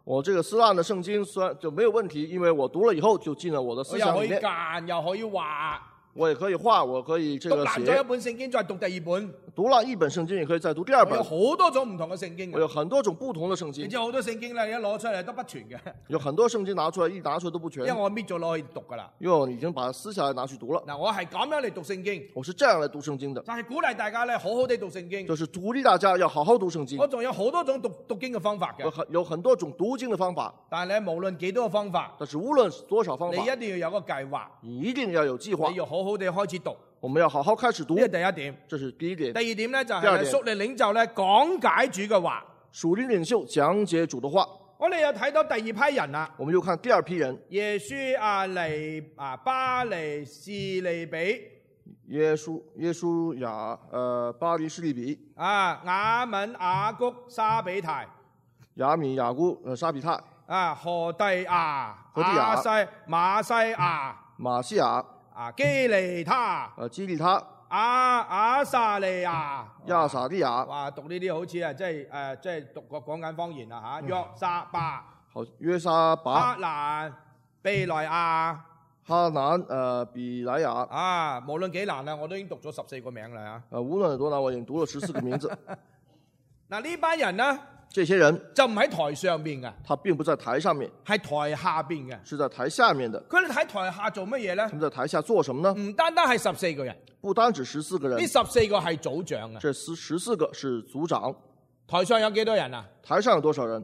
我這個撕爛的聖經雖然就沒有問題，因為我讀了以後就進了我的思想裏面。 我又可以間，又可以畫。 我也可以畫，我可以這個寫。 讀爛咗一本聖經，再讀第二本。 讀了一本聖經，也可以再讀第二本。 有好多種唔同嘅聖經。 我有很多種不同的聖經。 你知好多聖經咧，你一攞出嚟都不全嘅。 有很多聖經拿出來，一拿出來都不全。 因為我搣咗攞去讀噶啦。 因為我已經把它撕下來拿去讀了。 嗱，我係咁樣嚟讀聖經。 我是這樣嚟讀聖經的。 就係鼓勵大家咧，好好地讀聖經。 就是鼓勵大家要好好讀聖經。 我仲有好多種讀經嘅方法嘅。 有很多種讀經嘅方法。 但係咧，無論幾多個方法， 但是無論多少方法， 你一定要有個計劃。 你一定要有計劃。 你要好好地開始讀。 我們要好好開始讀。 呢係第一點。 這是第一點。 第二點咧就係屬靈領袖咧講解主嘅話。 屬靈領袖講解主的話。 我哋又睇到第二批人啦。 我們又看第二批人。 耶書亞尼巴黎士利比。 耶書亞巴黎士利比。 雅敏雅谷沙比泰。 雅敏雅谷沙比泰。 何地亞。馬西亞。基利他。 基利他。 亞撒利亞。 亞撒利亞。 哇，讀呢啲好似即係讀講緊方言啦嚇。約撒巴。 好，約撒巴。 哈蘭比萊亞。 哈蘭比萊亞。 無論幾難啦，我都已經讀咗14個名啦嚇。 無論有多難，我已經讀了14個名字。 嗱呢班人呢？ 這些人就唔喺台上邊嘅， 他並不在台上面， 係台下邊嘅， 是在台下面的。 佢哋喺台下做乜嘢咧？ 他們在台下做什麼呢？ 唔單單係14個人， 不單止14個人， 呢14個係組長啊。 這14個是組長。 台上有幾多人啊？ 台上有多少人？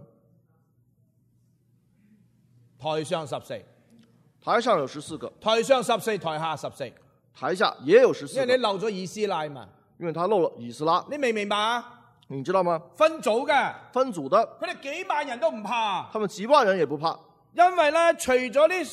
台上14， 台上有14個， 台上14，台下14， 台下也有14個。 因為你漏咗以斯拉嘛， 因為他漏了以斯拉， 你明唔明白啊？ 你知道嗎？ 分組嘅， 分組的， 佢哋幾萬人都唔怕， 他們幾萬人也不怕， 因為咧，除咗呢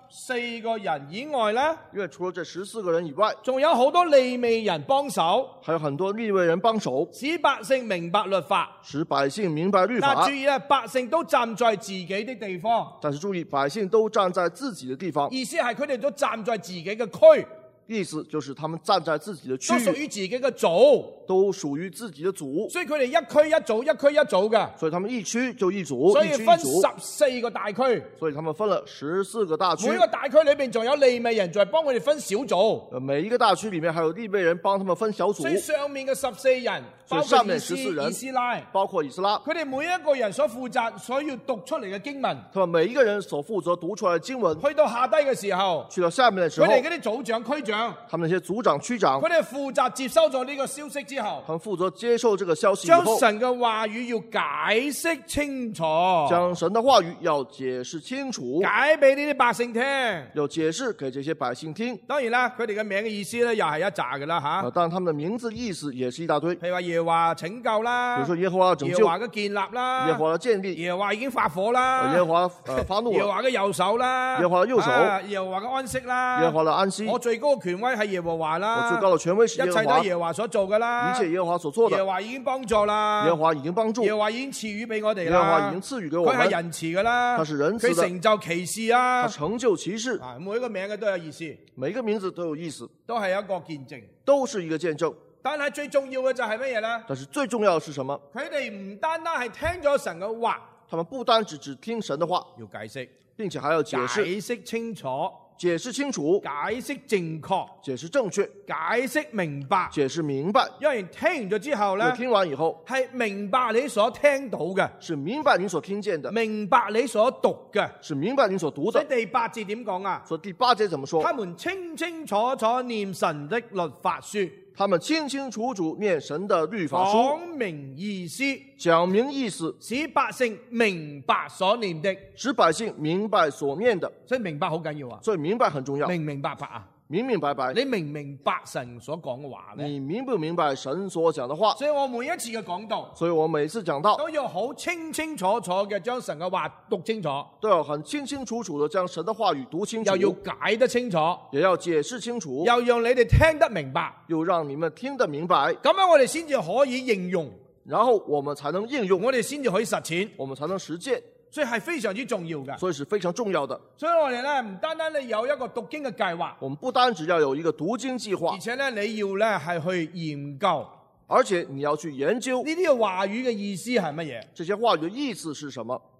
14個人以外咧， 因為除了這14個人以外， 仲有好多利未人幫手， 還有很多利未人幫手， 使百姓明白律法， 使百姓明白律法。 但注意啊，百姓都站在自己的地方， 但是注意，百姓都站在自己的地方， 意思係佢哋都站在自己嘅區。 意思就是他們站在自己的區域， 都屬於自己嘅組， 都屬於自己的組， 所以佢哋一區一組，一區一組嘅， 所以他們一區就一組， 所以分14個大區， 所以他們分了14個大區， 每個大區裏邊仲有利未人在幫佢哋分小組， 每一個大區裏面還有利未人幫他們分小組， 所以上面嘅14人， 包括14人， 以斯拉， 包括以斯拉， 佢哋每一個人所負責所要讀出嚟嘅經文， 他們每一個人所負責讀出來的經文， 去到下低嘅時候， 去到下面嘅時候， 佢哋嗰啲組長、區長， 他們那些組長、區長， 佢哋負責接收咗呢個消息之後， 他們負責接受這個消息以後， 將神嘅話語要解釋清楚， 將神的話語要解釋清楚， 解俾呢啲百姓聽， 要解釋給這些百姓聽。 當然啦，佢哋嘅名嘅意思咧，又係一紮嘅啦吓。 當然，他們的名字意思也是一大堆。 譬如話耶和華拯救啦， 比如說耶和華拯救， 耶和華嘅建立啦， 耶和華嘅建立， 耶和華已經發火啦， 耶和華發怒了， 耶和華嘅右手啦， 耶和華嘅右手， 耶和華嘅安息啦， 耶和華嘅安息。 我最高嘅權威係耶和華啦， 我最高嘅權威是耶和華， 一切都係耶和華所做嘅啦， 一切耶和華所做的， 耶和華已經幫助啦， 耶和華已經幫助， 耶和華已經賜予俾我哋啦， 耶和華已經賜予給我們， 佢係仁慈嘅啦， 他是仁慈的， 佢成就奇事啊， 他成就奇事， 每一個名嘅都有意思， 每一個名字都有意思， 都係一個見證， 都是一個見證。 但係最重要嘅就係乜嘢呢？ 但是最重要的是什麼？ 佢哋唔單單係聽咗神嘅話， 他們不單只聽神的話， 要解釋， 並且還要解釋， 解釋清楚， 解釋清楚， 解釋正確， 解釋正確， 解釋明白， 解釋明白。 因為聽完咗之後呢， 聽完以後係明白你所聽到嘅， 是明白你所聽見的， 明白你所讀嘅， 是明白你所讀的。 所以第8節點講啊？ 所以第8節怎麼說？ 他們清清楚楚念神的律法書， 他們清清楚楚念神的律法書， 講明意思， 講明意思， 使百姓明白所念的， 使百姓明白所念的。 所以明白好緊要啊！ 所以明白很重要。 明唔明白啊？ 明明白白。 你明唔明白神所講嘅話呢？ 你明不明白神所講的話？ 所以我每一次嘅講道， 所以我每次講道都要好清清楚楚嘅將神嘅話讀清楚， 都要很清清楚楚的將神的話語讀清楚， 又要解得清楚， 也要解釋清楚， 又讓你哋聽得明白， 又讓你們聽得明白。 咁樣我哋先至可以應用， 然後我們才能應用， 我哋先至可以實踐， 我們才能實踐。 所以係非常之重要嘅， 所以是非常重要的。 所以我哋咧唔單單有一個讀經嘅計劃， 我們不單只要有一個讀經計劃， 而且咧你要咧係去研究， 而且你要去研究呢啲嘅話語嘅意思係乜嘢？ 這些話語的意思是什麼？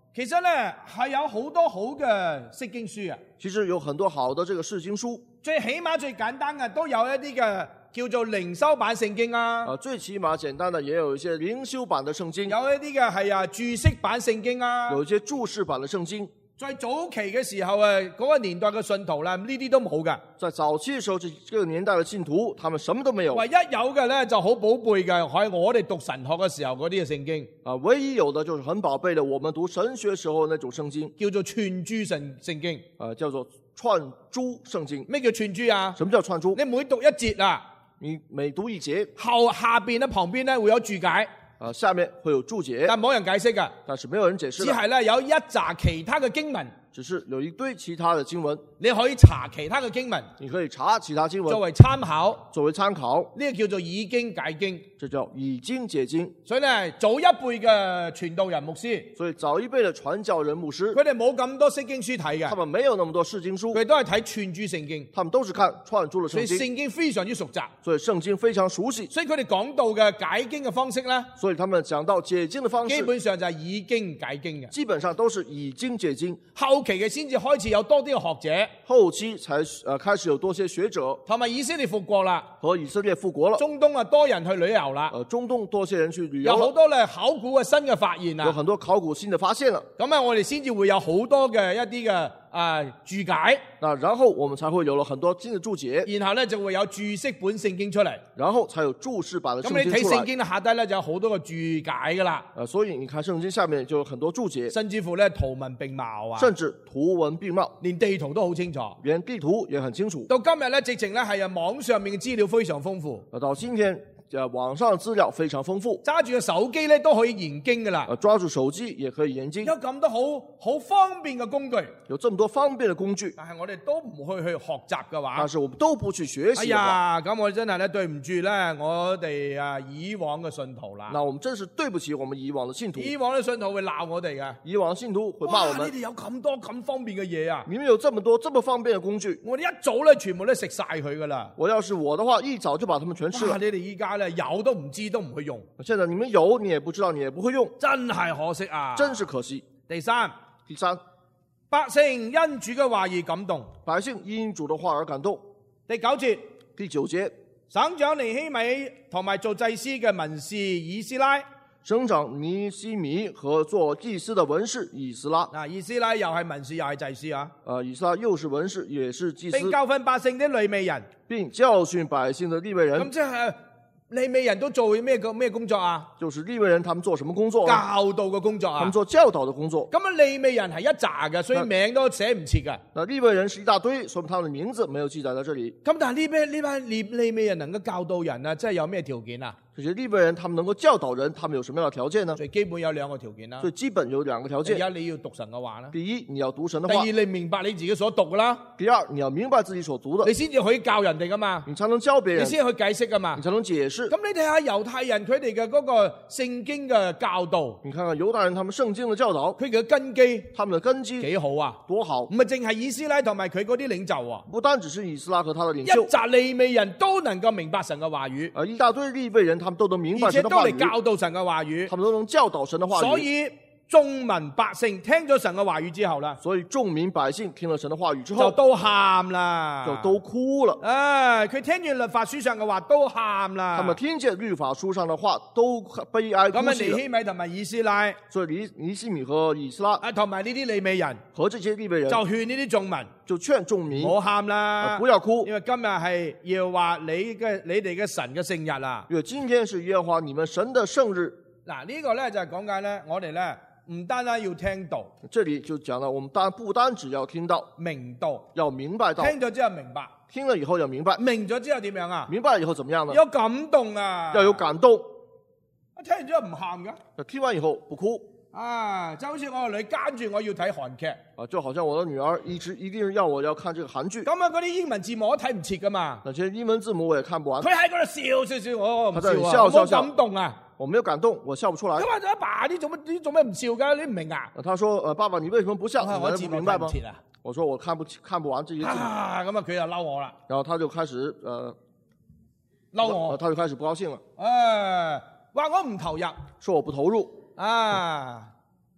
其實咧係有好多好嘅釋經書啊， 其實有很多好的這個釋經書， 最起碼最簡單嘅都有一啲嘅叫做靈修版聖經啊， 最起碼簡單的也有一些靈修版的聖經， 有一啲嘅係注釋版聖經啊， 有一些注釋版的聖經。 在早期嘅時候嗰個年代嘅信徒啦，呢啲都冇噶。 在早期嘅時候，這個年代嘅信徒，他們什麼都沒有。 唯一有嘅咧就好寶貝嘅，喺我哋讀神學嘅時候嗰啲嘅聖經。 唯一有的就是很寶貝的，我們讀神學時候那種聖經， 叫做串珠聖經。 叫做串珠聖經。 咩叫串珠啊？ 什麼叫串珠？ 你每讀一節啊， 你每讀一節， 下邊咧旁邊咧會有注解。 下面會有注解， 但冇人解釋噶， 但是沒有人解釋， 只係咧有一紮其他嘅經文， 只是有一堆其他的經文， 你可以查其他嘅經文， 你可以查其他經文作為參考，呢個叫做以經解經， 這叫以經解經。 所以咧早一輩嘅傳道人牧師， 所以早一輩嘅傳教人牧師， 佢哋冇咁多釋經書睇嘅， 他們沒有那麼多釋經書， 佢哋都係睇串珠聖經， 他們都是看串珠的聖經， 所以聖經非常之熟習， 所以聖經非常熟悉， 所以佢哋講到嘅解經嘅方式咧， 所以他們講到解經的方式， 基本上就係以經解經嘅， 基本上都是以經解經。 後期嘅先至開始有多啲嘅學者， 後期才開始有多些學者， 同埋以色列復國啦， 和以色列復國了， 中東啊多人去旅遊啦， 中東多些人去旅遊， 有好多咧考古嘅新嘅發現啊， 有很多考古新的發現了， 咁啊我哋先至會有好多嘅一啲嘅注解， 然後我們才會有了很多新的注解， 然後咧就會有注釋本聖經出嚟， 然後才有注釋版的聖經出來。 咁你睇聖經下低咧就有好多個注解噶啦， 所以你看聖經下面就有很多注解， 甚至乎咧圖文並茂啊， 甚至圖文並茂， 連地圖都好清楚， 連地圖也很清楚。 到今日咧直情咧係網上面嘅資料非常豐富， 到今天網上資料非常豐富， 揸住個手機咧都可以研經噶啦， 抓住手機也可以研經， 有咁多好方便嘅工具， 有這麼多方便的工具， 但係我哋都唔去學習嘅話， 但是我們都不去學習。 哎呀，咁我真係咧對唔住咧，我哋以往嘅信徒啦。 那我們真是對不起我們以往的信徒。 以往嘅信徒會鬧我哋嘅， 以往的信徒會罵我們。 你哋有咁多咁方便嘅嘢啊！ 你們有這麼多這麼方便的工具， 我哋一早咧全部都食晒佢噶啦。 我要是我的話，一早就把他們全吃了。 你哋依家咧有都唔知都唔去用。 現在你們有，你也不知道，你也不會用， 真係可惜啊！ 真是可惜。 第三， 百姓因主嘅話而感動。 百姓因主的話而感動。 第九節，省長尼希米同埋做祭司嘅文士以斯拉。 省長尼希米和做祭司的文士以斯拉。 以斯拉又係文士又係祭司啊。 以斯拉又是文士也是祭司。 並教訓百姓的利未人。 並教訓百姓的利未人。 咁即係利未人都做咩工作啊？ 就是利未人，他們做什麼工作？ 教導嘅工作啊。 他們做教導的工作。 咁利未人係一紮嘅，所以名都寫唔切嘅。 那利未人是一大堆，所以他們的名字沒有記載在這裡。 咁但係呢班利未人能夠教導人啊，即係有咩條件啊？ 這些利未人，他們能夠教導人，他們有什麼樣的條件呢？ 最基本有兩個條件啦。 最基本有兩個條件。 第一，你要讀神嘅話啦。 第一，你要讀神的話。 第二，你明白你自己所讀嘅啦。 第二，你要明白自己所讀的， 你先至可以教人哋噶嘛。 你才能教別人。 你先去解釋噶嘛。 你才能解釋。 咁你睇下猶太人佢哋嘅嗰個聖經嘅教導。 你看看猶太人他們聖經嘅教導， 佢嘅根基， 他們的根基幾好啊， 多好。 唔係淨係以斯拉同埋佢嗰啲領袖啊。 不單只是以斯拉和他的領袖， 一紮利未人都能夠明白神嘅話語。 一大堆利未人，他們都能明白神的話語。 都嚟教導神嘅話語， 他們都能教導神的話語。 所以眾民百姓聽咗神嘅話語之後啦， 所以眾民百姓聽了神的話語之後， 就都喊啦， 就都哭了。 佢聽完律法書上嘅話都喊啦。 他們聽見律法書上的話都悲哀哭泣了。 咁尼希米同埋以斯拉， 所以尼希米和以斯拉同埋呢啲利未人和這些利未人， 就勸呢啲眾民， 就勸眾民唔好喊啦， 不要哭， 因為今日係耶和華你哋嘅神嘅聖日啊。 因為今天是耶和華你們神的聖日。 嗱，呢個咧就係講緊咧，我哋咧唔單單要聽道， 這裡就講到我們不單只要聽到明道， 要明白道， 聽咗之後明白， 聽了以後要明白， 明咗之後點樣啊？ 明白了以後怎麼樣呢？ 有感動啊， 要有感動。 聽完之後唔喊噶， 聽完以後不哭。 就好似我個女跟住我要睇韓劇， 就好像我的女兒一定要我要看這個韓劇。 咁嗰啲英文字幕我都睇唔切噶嘛， 那些英文字母我也看不完。 佢喺嗰度笑，我唔笑啊， 冇感動啊。 我沒有感動，我笑不出來。 咁阿爸，你做咩唔笑噶？你唔明啊？ 他說：爸爸，你為什麼不笑？ 我字幕睇唔切啊。 我說我看不完這些字幕。 咁佢就嬲我啦。 然後他就開始嬲我， 他就開始不高興了。 話我唔投入， 說我不投入。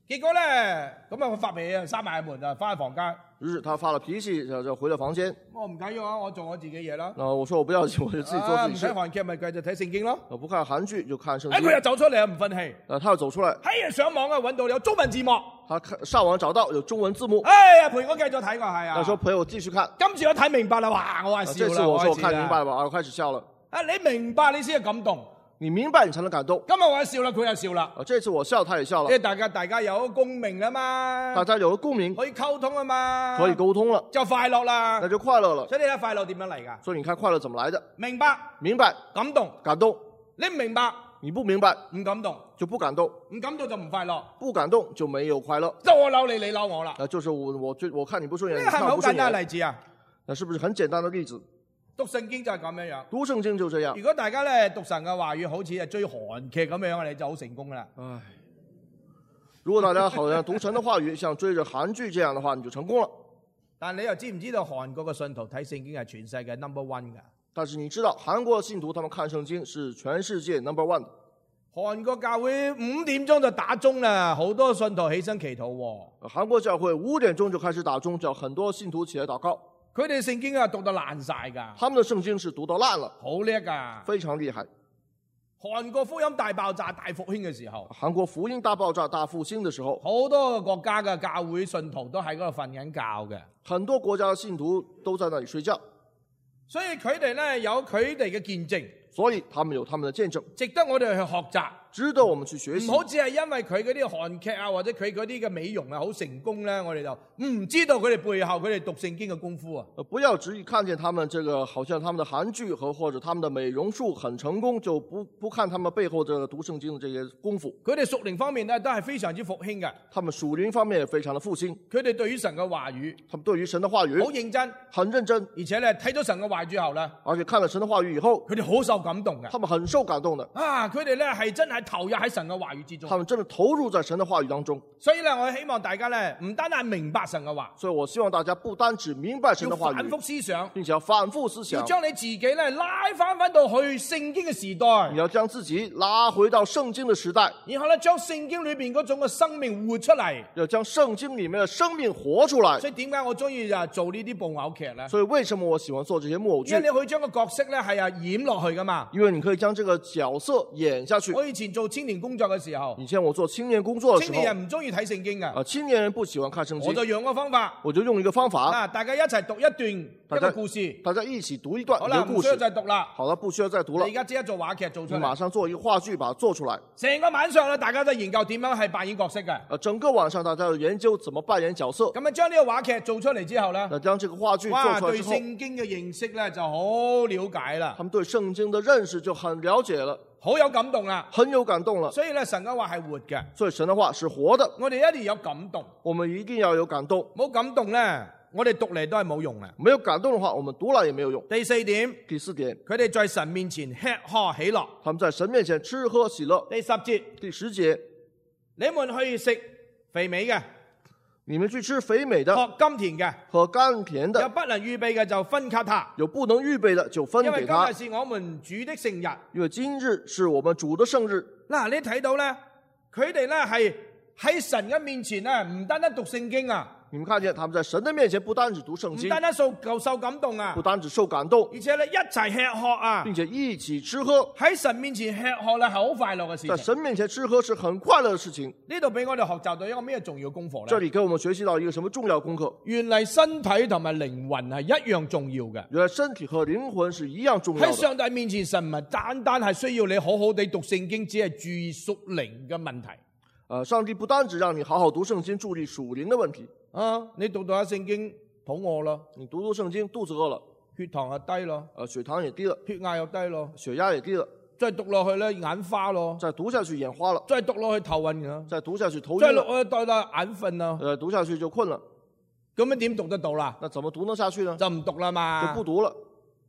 結果咧，咁啊佢發脾氣啊，閂埋門啊，翻去房間。 日他發了脾氣，就回了房間。 我唔緊要啊，我做我自己嘢啦。 我說我不要緊，我就自己做自己事。 唔睇韓劇咪繼續睇聖經咯。 我不看韓劇就看聖經。 佢又走出嚟啊，唔忿氣。 他又走出來。 上網啊揾到有中文字幕。 他上網找到有中文字幕。 哎呀，陪我繼續睇過係啊。 他說陪我繼續看。 今次我睇明白啦，哇！我話笑啦。 這次我說我看明白了，我開始笑了。 你明白你先係感動。 你明白你才能感動。 今日我笑啦，佢又笑啦。 這次我笑，他也笑了。 即係大家有共鳴啦嘛。 大家有了共鳴， 可以溝通啊嘛。 可以溝通了， 就快樂啦。 那就快樂了。 所以你睇快樂點樣嚟㗎？ 所以你看快樂怎麼來的？ 明白， 明白， 感動， 感動。 你唔明白， 你不明白， 唔感動， 就不感動， 唔感動就唔快樂， 不感動就沒有快樂。 就我嬲你，你嬲我啦。 就是我看你不順眼， 呢個係咪好簡單嘅例子啊？ 那是不是很簡單的例子？ 讀聖經就係咁樣樣， 讀聖經就這樣。 如果大家咧讀神嘅話語，好似係追韓劇咁樣，你就好成功啦。 唉，如果大家好像讀神的話語，像追着韓劇這樣的話，你就成功了。 但你又知唔知道韓國嘅信徒睇聖經係全世界 No.1 㗎？ 但是你知道韓國信徒他們看聖經是全世界 No.1 的。 韓國教會5點鐘就打鐘啦，好多信徒起身祈禱喎。 韓國教會5點鐘就開始打鐘，叫很多信徒起來禱告。 佢哋聖經啊讀到爛晒㗎。 他們的聖經是讀到爛了， 好叻㗎， 非常厲害。 韓國福音大爆炸、大復興嘅時候， 韓國福音大爆炸、大復興的時候， 好多個國家嘅教會信徒都喺嗰度瞓緊覺嘅。 很多國家嘅信徒都在那裡睡覺， 所以佢哋咧有佢哋嘅見證， 所以他們有他們的見證， 值得我哋去學習。 值得我們去學習。 唔好只係因為佢嗰啲韓劇啊，或者佢嗰啲嘅美容啊好成功咧，我哋就唔知道佢哋背後佢哋讀聖經嘅功夫啊。 不要只看見他們這個好像他們的韓劇或者他們的美容術很成功，就不看他們背後這個讀聖經的這些功夫。 佢哋屬靈方面咧都係非常之復興嘅。 他們屬靈方面也非常的復興。 佢哋對於神嘅話語， 他們對於神的話語好認真， 很認真。 而且咧睇咗神嘅話語之後咧， 而且看了神的話語以後， 佢哋好受感動嘅。 他們很受感動的。 啊，佢哋咧係真係投入喺神嘅話語之中。 他們真的投入在神的話語當中。 所以咧，我希望大家咧唔單單明白神嘅話， 所以我希望大家不單只明白神的話語， 要反覆思想， 並且要反覆思想， 要將你自己咧拉翻到去聖經嘅時代。 你要將自己拉回到聖經的時代， 然後咧將聖經裏邊嗰種嘅生命活出嚟， 要將聖經裏面的生命活出來。 所以點解我中意就做呢啲布偶劇咧？ 所以為什麼我喜歡做這些木偶劇？ 因為你可以將個角色咧係演落去噶嘛。 因為你可以將這個角色演下去。 我以前做青年工作嘅時候， 以前我做青年工作嘅時候， 青年人唔中意睇聖經噶。 青年人不喜歡看聖經。 我就用個方法， 我就用一個方法。 大家一齊讀一段一個故事。 大家一起讀一段好啦， 故事。 唔需要再讀啦。 好了，不需要再讀了。 你而家即刻做話劇做出嚟。 你馬上做一個話劇把它做出來。 成個晚上咧，大家都研究點樣係扮演角色嘅。 整個晚上大家要研究怎麼扮演角色。 咁啊，將呢個話劇做出嚟之後咧， 將這個話劇做出來之後， 對聖經嘅認識咧就好了解啦。 他們對聖經的認識就很了解了。 好有感動啦， 很有感動了。 所以咧，神嘅話係活嘅。 所以神的話是活的。 我哋一定要有感動。 我們一定要有感動。 冇感動咧，我哋讀嚟都係冇用嘅。 沒有感動的話，我們讀了也沒有用。 第四點，佢哋在神面前吃喝喜樂。 他們在神面前吃喝喜樂。 第10節， 第10節， 你們去食肥美嘅。 你們去吃肥美的， 喝甘甜嘅， 喝甘甜的， 有不能預備嘅就分給他， 有不能預備的就分給他。 因為今日是我們主的聖日， 因為今日是我們主的聖日。 嗱，你睇到咧，佢哋咧係喺神嘅面前咧，唔單單讀聖經啊。 你們看見他們在神的面前不單止讀聖經， 唔單單受感動啊， 不單止受感動， 而且咧一齊吃喝啊， 並且一起吃喝。 喺神面前吃喝咧係好快樂嘅事情。 在神面前吃喝是很快樂嘅事情。 呢度俾我哋學習到一個咩重要功課咧？ 這裏給我們學習到一個什麼重要功課？ 原來身體同埋靈魂係一樣重要嘅。 原來身體和靈魂是一樣重要的。 喺上帝面前，神唔係單單係需要你好好地讀聖經，只係注意屬靈嘅問題。 上帝不單止讓你好好讀聖經，注意屬靈的問題。 你讀下聖經，肚餓咯； 你讀聖經，肚子餓了， 血糖又低咯； 血糖也低了， 血壓又低咯； 血壓也低了。 再讀落去咧，眼花咯； 再讀下去眼花了； 再讀落去頭暈啊； 再讀下去頭暈了； 再落去到眼瞓啊； 讀下去就困了。 咁樣點讀得到啦？ 那怎麼讀得下去呢？ 就唔讀啦嘛， 就不讀了。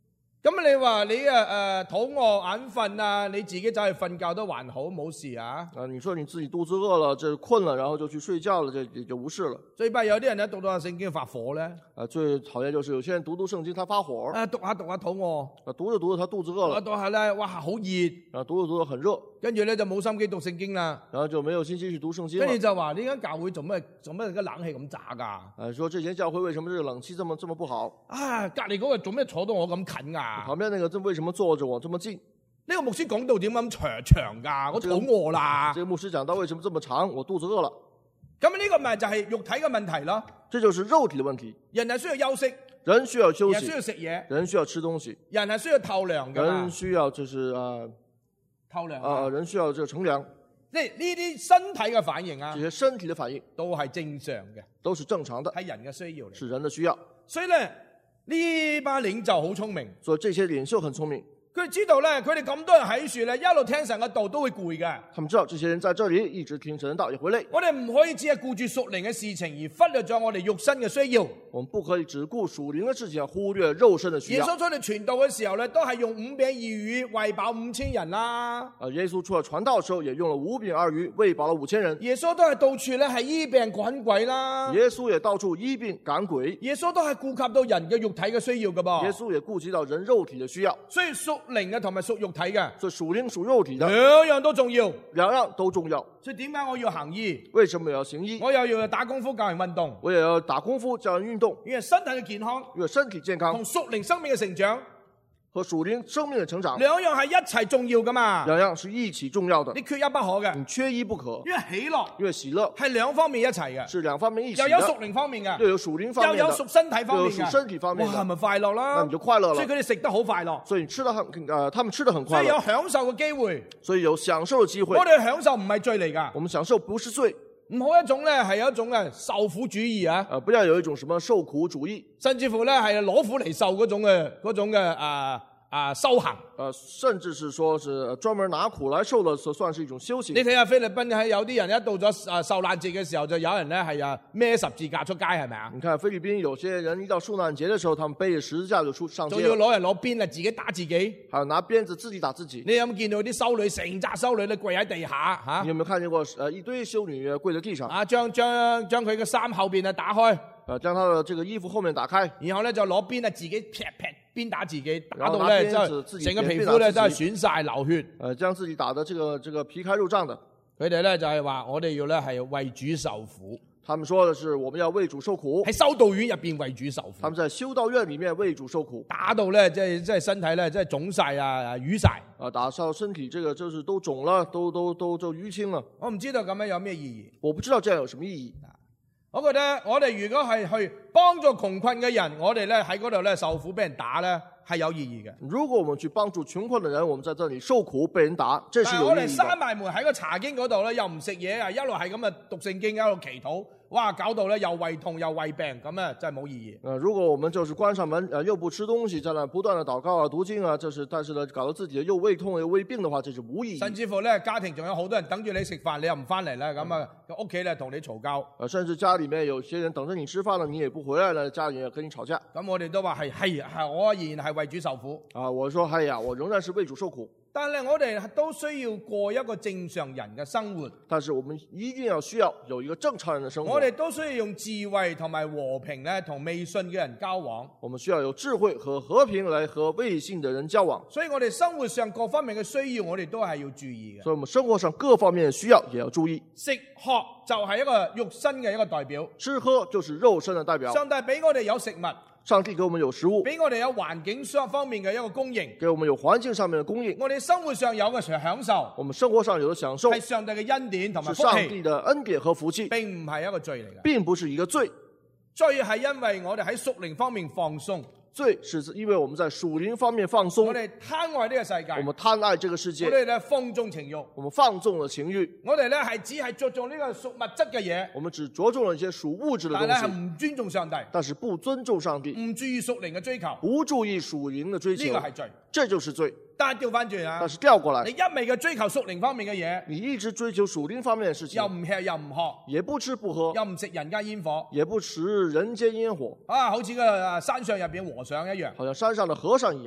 咁你話你肚餓眼瞓啊，你自己走去瞓覺都還好，冇事啊。 你说你自己肚子饿了，这困了，然后就去睡觉了，这也就无事了。 最弊有啲人咧讀到聖經發火咧。 最讨厌就是有些人讀聖經他發火。 讀下讀下肚餓。 讀着讀着他肚子餓了。 讀下咧，哇好熱。 讀着讀着很熱。 跟住咧就冇心機讀聖經啦。 然後就沒有心機去讀聖經了。 跟住就話呢間教會做咩個冷氣咁渣㗎？ 說這間教會為什麼這個冷氣這麼不好？ 啊，隔離嗰個做咩坐到我咁近啊？ 旁邊那個為什麼坐着我這麼近？ 呢個牧師講到點咁長㗎？我肚餓啦。 這個牧師講到為什麼這麼長？我肚子餓了。 咁呢個咪就係肉體嘅問題咯。 這就是肉體的問題。 人係需要休息。 人需要休息。 人需要食嘢。 人需要吃東西。 人係需要透涼㗎。 人需要就是透涼。 人需要這個乘涼。 即係呢啲身體嘅反應啊。 這些身體的反應都係正常嘅。 都是正常的。 係人嘅需要嚟。 是人的需要。 所以咧，呢班領袖好聰明。 所以這些領袖很聰明。 佢哋知道咧，佢哋咁多人喺樹咧，一路聽神嘅道都會攰嘅。 他們知道這些人在這裏一直聽神的道也會累。 我哋唔可以只係顧住屬靈嘅事情，而忽略咗我哋肉身嘅需要。 我們不可以只顧屬靈嘅事情，忽略肉身嘅需要。 耶穌出嚟傳道嘅時候咧，都係用5餅2魚餵飽5000人啦。 耶穌出嚟傳道嘅時候，也用了5餅2魚餵飽了5000人。 耶穌都係到處咧係醫病趕鬼啦。 耶穌也到處醫病趕鬼。 耶穌都係顧及到人嘅肉體嘅需要㗎噃。 耶穌也顧及到人肉體嘅需要。 所以屬靈嘅同埋屬肉體嘅， 所以屬靈屬肉體的兩樣都重要， 兩樣都重要。 所以點解我要行醫？ 為什麼要行醫？ 我又要打功夫教人運動， 我也要打功夫教人運動， 因為身體嘅健康， 因為身體健康同屬靈生命嘅成長。 和屬靈生命的成長， 兩樣係一齊重要噶嘛？ 兩樣是一起重要的， 你缺一不可嘅， 你缺一不可。 因為喜樂， 因為喜樂係兩方面一齊嘅， 是兩方面一起的， 又有屬靈方面嘅， 又有屬靈方面的， 又有屬身體方面嘅， 又有屬身體方面的， 哇，係咪快樂啦？ 那你就快樂了。 所以佢哋食得好快樂， 所以你吃得很，他們吃得很快樂， 所以有享受嘅機會， 所以有享受嘅機會。 我哋享受唔係罪嚟噶， 我們享受不是罪， 唔好一種咧係一種嘅受苦主義啊， 不要有一種什麼受苦主義， 甚至乎咧係攞苦嚟受嗰種嘅修行， 甚至是說是專門拿苦來受的，所算是一種修行。 你睇下菲律賓喺有啲人一到咗受難節嘅時候，就有人咧係孭十字架出街，係咪啊？ 你看菲律賓有些人一到受難節嘅時候，他們背着十字架就上街了， 仲要攞人攞鞭啊，自己打自己， 還有拿鞭子自己打自己。 你有冇見到啲修女成紮修女咧跪喺地下嚇？ 你有沒有看見過一堆修女跪在地上？ 將佢嘅衫後邊打開， 將他的這個衣服後面打開， 然後咧就攞鞭啊自己劈鞭打自己，打到咧即係成個皮膚咧都係損晒流血。 將自己打得這個皮開肉脹的。 佢哋咧就係話我哋要咧係為主受苦。 他們說的是我們要為主受苦。 喺修道院入邊為主受苦。 他們在修道院裏面為主受苦。 打到咧即係身體咧即係腫晒啊淤晒。 打到身體這個就是都腫了，都淤青了。 我唔知道咁樣有咩意義。 我不知道這樣有什麼意義。 我覺得我哋如果係去幫助窮困嘅人，我哋咧喺嗰度咧受苦俾人打咧係有意義嘅。 如果我們去幫助窮困的人，我們在這裏受苦被人打，這是有意義的。 但係我哋閂埋門喺個查經嗰度咧，又唔食嘢啊，一路係咁啊讀聖經，一路祈禱，哇，搞到咧又胃痛又胃病，咁啊真係冇意義。 如果我們就是關上門，又不吃東西，在那不斷的禱告啊、讀經啊，但是呢，搞到自己又胃痛又胃病的話，這是無意義。 甚至乎咧，家庭仲有好多人等住你食飯，你又唔翻嚟咧，咁啊屋企咧同你嘈交。 甚至家裏面有些人等着你吃飯了，你也不回來了，家裏也跟你吵架。 咁我哋都話係，我仍然係為主受苦。 我說哎呀，我仍然是為主受苦。 但係我哋都需要過一個正常人嘅生活。 但是我們一定需要有一個正常人的生活。 我哋都需要用智慧同埋和平咧，同未信嘅人交往。 我們需要有智慧和和平來和未信的人交往。 所以我哋生活上各方面嘅需要，我哋都係要注意嘅。 所以我們生活上各方面的需要也要注意。 食喝就係一個肉身嘅一個代表。 吃喝就是肉身的代表。 上帝俾我哋有食物。 上帝給我們有食物， 俾我哋有環境雙方面嘅一個供應， 給我們有環境上面的供應。 我哋生活上有嘅享受， 我們生活上有的享受係上帝嘅恩典同埋福氣， 是上帝的恩典和福氣， 並唔係一個罪嚟嘅， 並不是一個罪。 罪係因為我哋喺屬靈方面放鬆。 罪是因為我們在屬靈方面放鬆， 我哋貪愛呢個世界， 我們貪愛這個世界， 我哋咧放縱情慾， 我們放縱了情慾， 我哋咧係只係着重呢個屬物質嘅嘢， 我們只着重了一些屬物質的東西， 但係係唔尊重上帝， 但是不尊重上帝， 唔注意屬靈嘅追求， 不注意屬靈的追求， 呢個係罪， 這就是罪。 但係調翻轉啊， 但是調過來， 你一味嘅追求屬靈方面嘅嘢， 你一直追求屬靈方面嘅事情， 又唔吃又唔喝， 也不吃不喝， 又唔食人間煙火， 也不食人間煙火， 啊，好似個山上入邊和尚一樣， 好像山上的和尚一樣。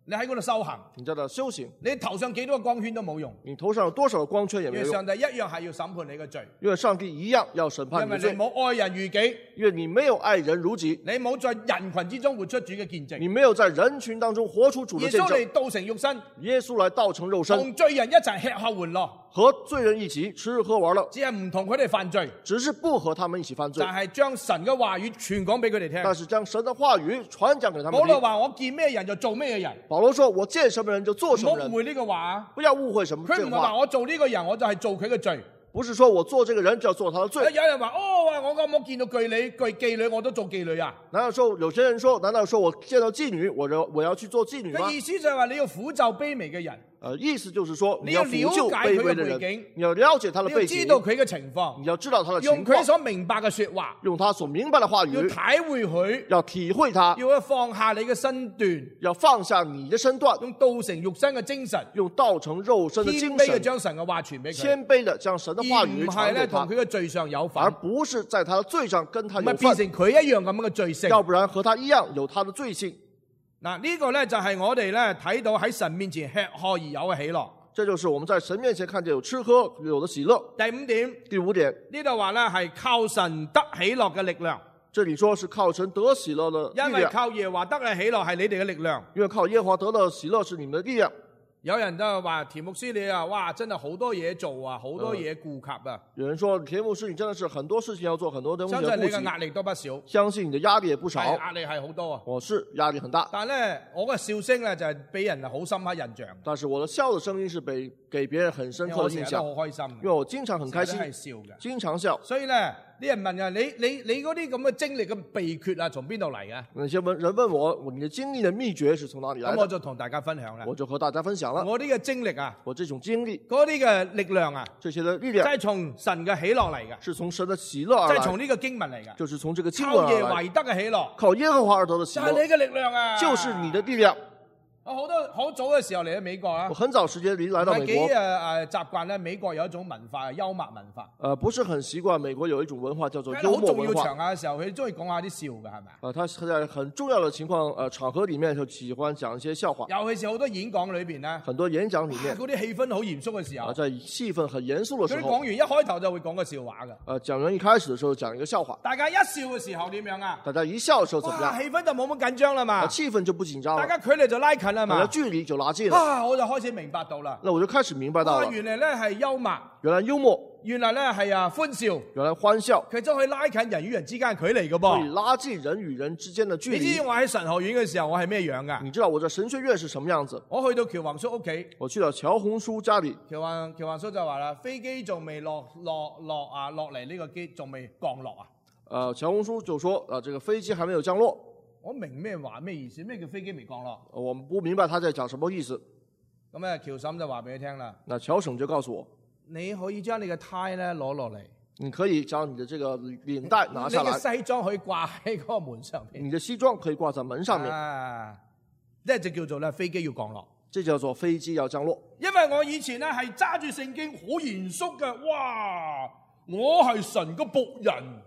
你喺嗰度修行， 你在那修行， 你頭上幾多個光圈都冇用， 你頭上有多少光圈也沒有用， 因為上帝一樣係要審判你嘅罪， 因為上帝一樣要審判因為你你的罪， 冇愛人如己， 因為你沒有愛人如己， 你冇在人群之中活出主嘅見證。 你沒有在人群當中活出主的見證。 耶穌嚟道成肉身， 耶穌來道成肉身， 同罪人一齊吃喝玩樂， 和罪人一起吃喝玩樂， 只係唔同佢哋犯罪， 只是不和他們一起犯罪， 但係將神嘅話語傳講俾佢哋聽。 但是將神的話語傳講給他們聽。 保羅話：我見咩人就做咩人。 保羅說：我見什麼人就做什麼人。 唔好誤會呢個話啊！ 不要誤會什麼佢唔係話這個話， 我做呢個人我就係做佢嘅罪。 不是說我做這個人就要做他的罪。 有人話：哦，我有冇見到妓女我都做妓女啊？ 難道說有些人說，難道說我見到妓女，我要去做妓女嗎？ 嘅意思就係話你要俯就卑微嘅人。 意思就是說你要俯就卑微的人，你要了解他的背景， 你要知道佢嘅情況， 你要知道他的情況， 用佢所明白嘅說話， 用他所明白的話語， 要體會佢， 要體會他， 要放下你嘅身段， 要放下你的身段， 用道成肉身嘅精神， 用道成肉身的精謙卑嘅神， 將神嘅話傳俾佢， 謙卑的將神的話語而唔係咧同佢嘅罪上有份， 而不是在他的罪上跟他有唔係份， 變成佢一樣咁樣嘅罪性， 要不然和他一樣有他的罪性。 嗱，呢個咧就係我哋咧睇到喺神面前吃喝而有嘅喜樂。 這就是我們在神面前看見有吃喝有的喜樂。 第五點， 第五點， 呢度話咧係靠神得喜樂嘅力量。 這裡說是靠神得喜樂的力量， 因為靠耶和華得嘅喜樂係你哋嘅力量。 因為靠耶和華得的喜樂是你們的力量。 有人都話田牧師你啊，哇，真係好多嘢做啊，好多嘢顧及啊。 有人說田牧師你真的是很多事情要做，很多東西要顧及。 相信你嘅壓力都不少， 相信你的壓力也不少。 壓力係好多啊。 我是壓力很大。 但係咧，我嘅笑聲咧就係俾人好深刻印象。 但是我的笑的聲音是給別人很深刻的印象。 我好開心， 因為我經常很開心， 係笑嘅， 經常笑。 所以咧，啲人問啊，你嗰啲咁嘅精力嘅秘訣啊，從邊度嚟嘅？ 那些人問我，你的精力的秘訣是從哪裡來的？ 咁我就同大家分享啦。 我就和大家分享了。 我呢個精力啊， 我這種精力， 嗰啲嘅力量啊， 這些的力量， 即係從神嘅喜樂嚟嘅， 是從神的喜樂而來， 即係從呢個經文嚟嘅， 就是從這個經文而來。 靠耶和華得嘅喜樂， 靠耶和華而得的喜樂， 就係你嘅力量啊， 就是你的力量。 我好早嘅時候嚟咗美國啊， 我很早時間來到美國， 幾習慣咧，美國有一種文化，幽默文化。 不是很習慣美國有一種文化叫做幽默文化。 好重要場合嘅時候，佢中意講下啲笑嘅，係咪？ 他在很重要的情況場合裡面就喜歡講一些笑話。 尤其是好多演講裏邊咧， 很多演講裡面， 嗰啲氣氛好嚴肅嘅時候， 在氣氛很嚴肅的時候， 佢講完一開頭就會講個笑話嘅。 講完一開始的時候講一個笑話， 大家一笑嘅時候點樣啊？ 大家一笑嘅時候怎麼樣？ 氣氛就冇咁緊張啦嘛， 氣氛就不緊張了， 大家距離就拉近啦嘛， 大家距離就拉近了。 我就開始明白到啦。 那我就開始明白到了， 原來咧係幽默， 原來幽默， 原來咧係歡笑， 原來歡笑， 其實都可以拉近人與人之間嘅距離嘅噃， 可以拉近人與人之間的距離。 你知我喺神學院嘅時候，我係咩樣噶？ 你知道我在神學院是什麼樣子？ 我去到喬宏叔屋企， 我去到喬宏叔家裡， 喬宏叔就話啦，飛機仲未落嚟，呢個機仲未降落啊。 喬宏叔就說這個飛機還沒有降落。 我明咩話咩意思？咩叫飛機未降落？ 我不明白他在講什麼意思。 咁咧，喬嬸就話俾佢聽啦。 那喬嬸就告訴我， 你可以將你嘅呔咧攞落嚟。 你可以將你的這個領帶拿下來。 你嘅西裝可以掛喺嗰個門上面。 你的西裝可以掛在門上面。 呢就叫做咧飛機要降落。 這叫做飛機要降落。 因為我以前咧係揸住聖經好嚴肅嘅，哇！我係神個僕人。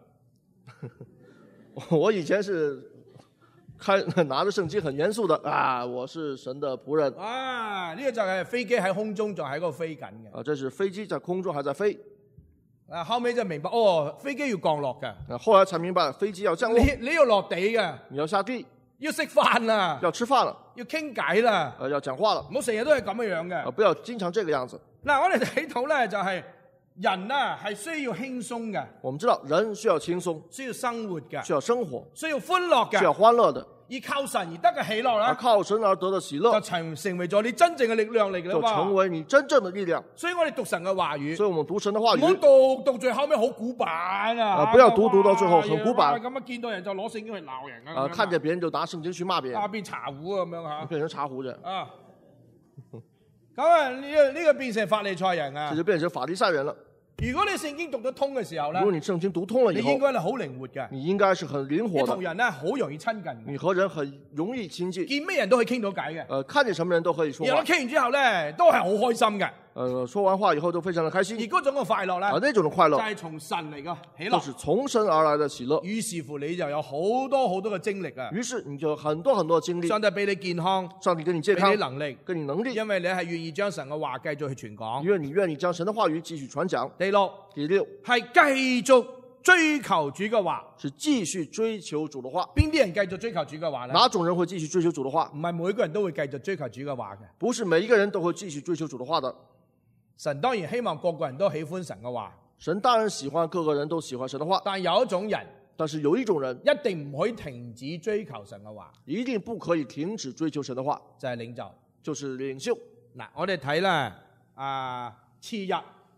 我以前是拿着聖經很嚴肅的啊，我是神的僕人啊！呢個就係飛機喺空中仲喺嗰度飛緊嘅。 啊，這是飛機在空中還在飛。 啊，後尾就明白哦，飛機要降落嘅。 啊，後來才明白飛機要降落。 你要落地嘅， 你要下地， 要食飯啦， 要吃飯了， 要傾偈啦， 要講話了。 唔好成日都係咁樣嘅。 啊，不要經常這個樣子。 嗱，我哋睇到咧就係人啊係需要輕鬆嘅。 我們知道人需要輕鬆， 需要生活嘅， 需要生活， 需要歡樂嘅， 需要歡樂的。 而靠神而得嘅喜樂啦， 靠神而得的喜樂， 就成為咗你真正嘅力量嚟嘅啦， 就成為你真正的力量。 所以我哋讀神嘅話語， 所以我們讀神的話語， 唔好讀最後尾好古板啊！ 不要讀到最後很古板。 咁啊，見到人就攞聖經去鬧人啊！ 看見別人就拿聖經去罵別人， 變茶壺咁樣嚇， 變成茶壺啫。 啊，咁啊呢個變成法利賽人啊， 這就變成法利賽人了。 如果你聖經讀得通嘅時候咧， 如果你聖經讀通了以後， 你應該係好靈活嘅， 你應該是很靈活的。 你同人咧好容易親近， 你和人很容易親近， 見咩人都可以傾到偈嘅。 看見什麼人都可以說話。 然後傾完之後咧，都係好開心嘅。 說完話以後就非常的開而心， 嗰種嘅快樂咧， 那種的快樂就係從神嚟嘅喜樂。 就是從神而來的喜樂。 於是乎你就有好多好多嘅精力啊！ 於是你就有很多很多的精力， 上帝俾你健康， 上帝給你健俾康你能力， 給你能力， 因為你係願意將神嘅話繼續去傳講。 因為你願意將神的話語繼續傳講。 第六第六係繼續追求主嘅話。 是繼續追求主的話。 邊啲人繼續追求主嘅話咧？ 哪種人會繼續追求主的話？ 唔係每個人都會繼續追求主嘅話嘅。 不是每一個人都會繼續追求主的話的。 神當然希望個個人都喜歡神嘅話， 神當然喜歡各個人都喜歡神的話， 但有一種人但是有一種人一定唔可以停止追求神嘅話， 一定不可以停止追求神的話， 就係領袖。 就是領袖。 嗱，我哋睇咧次日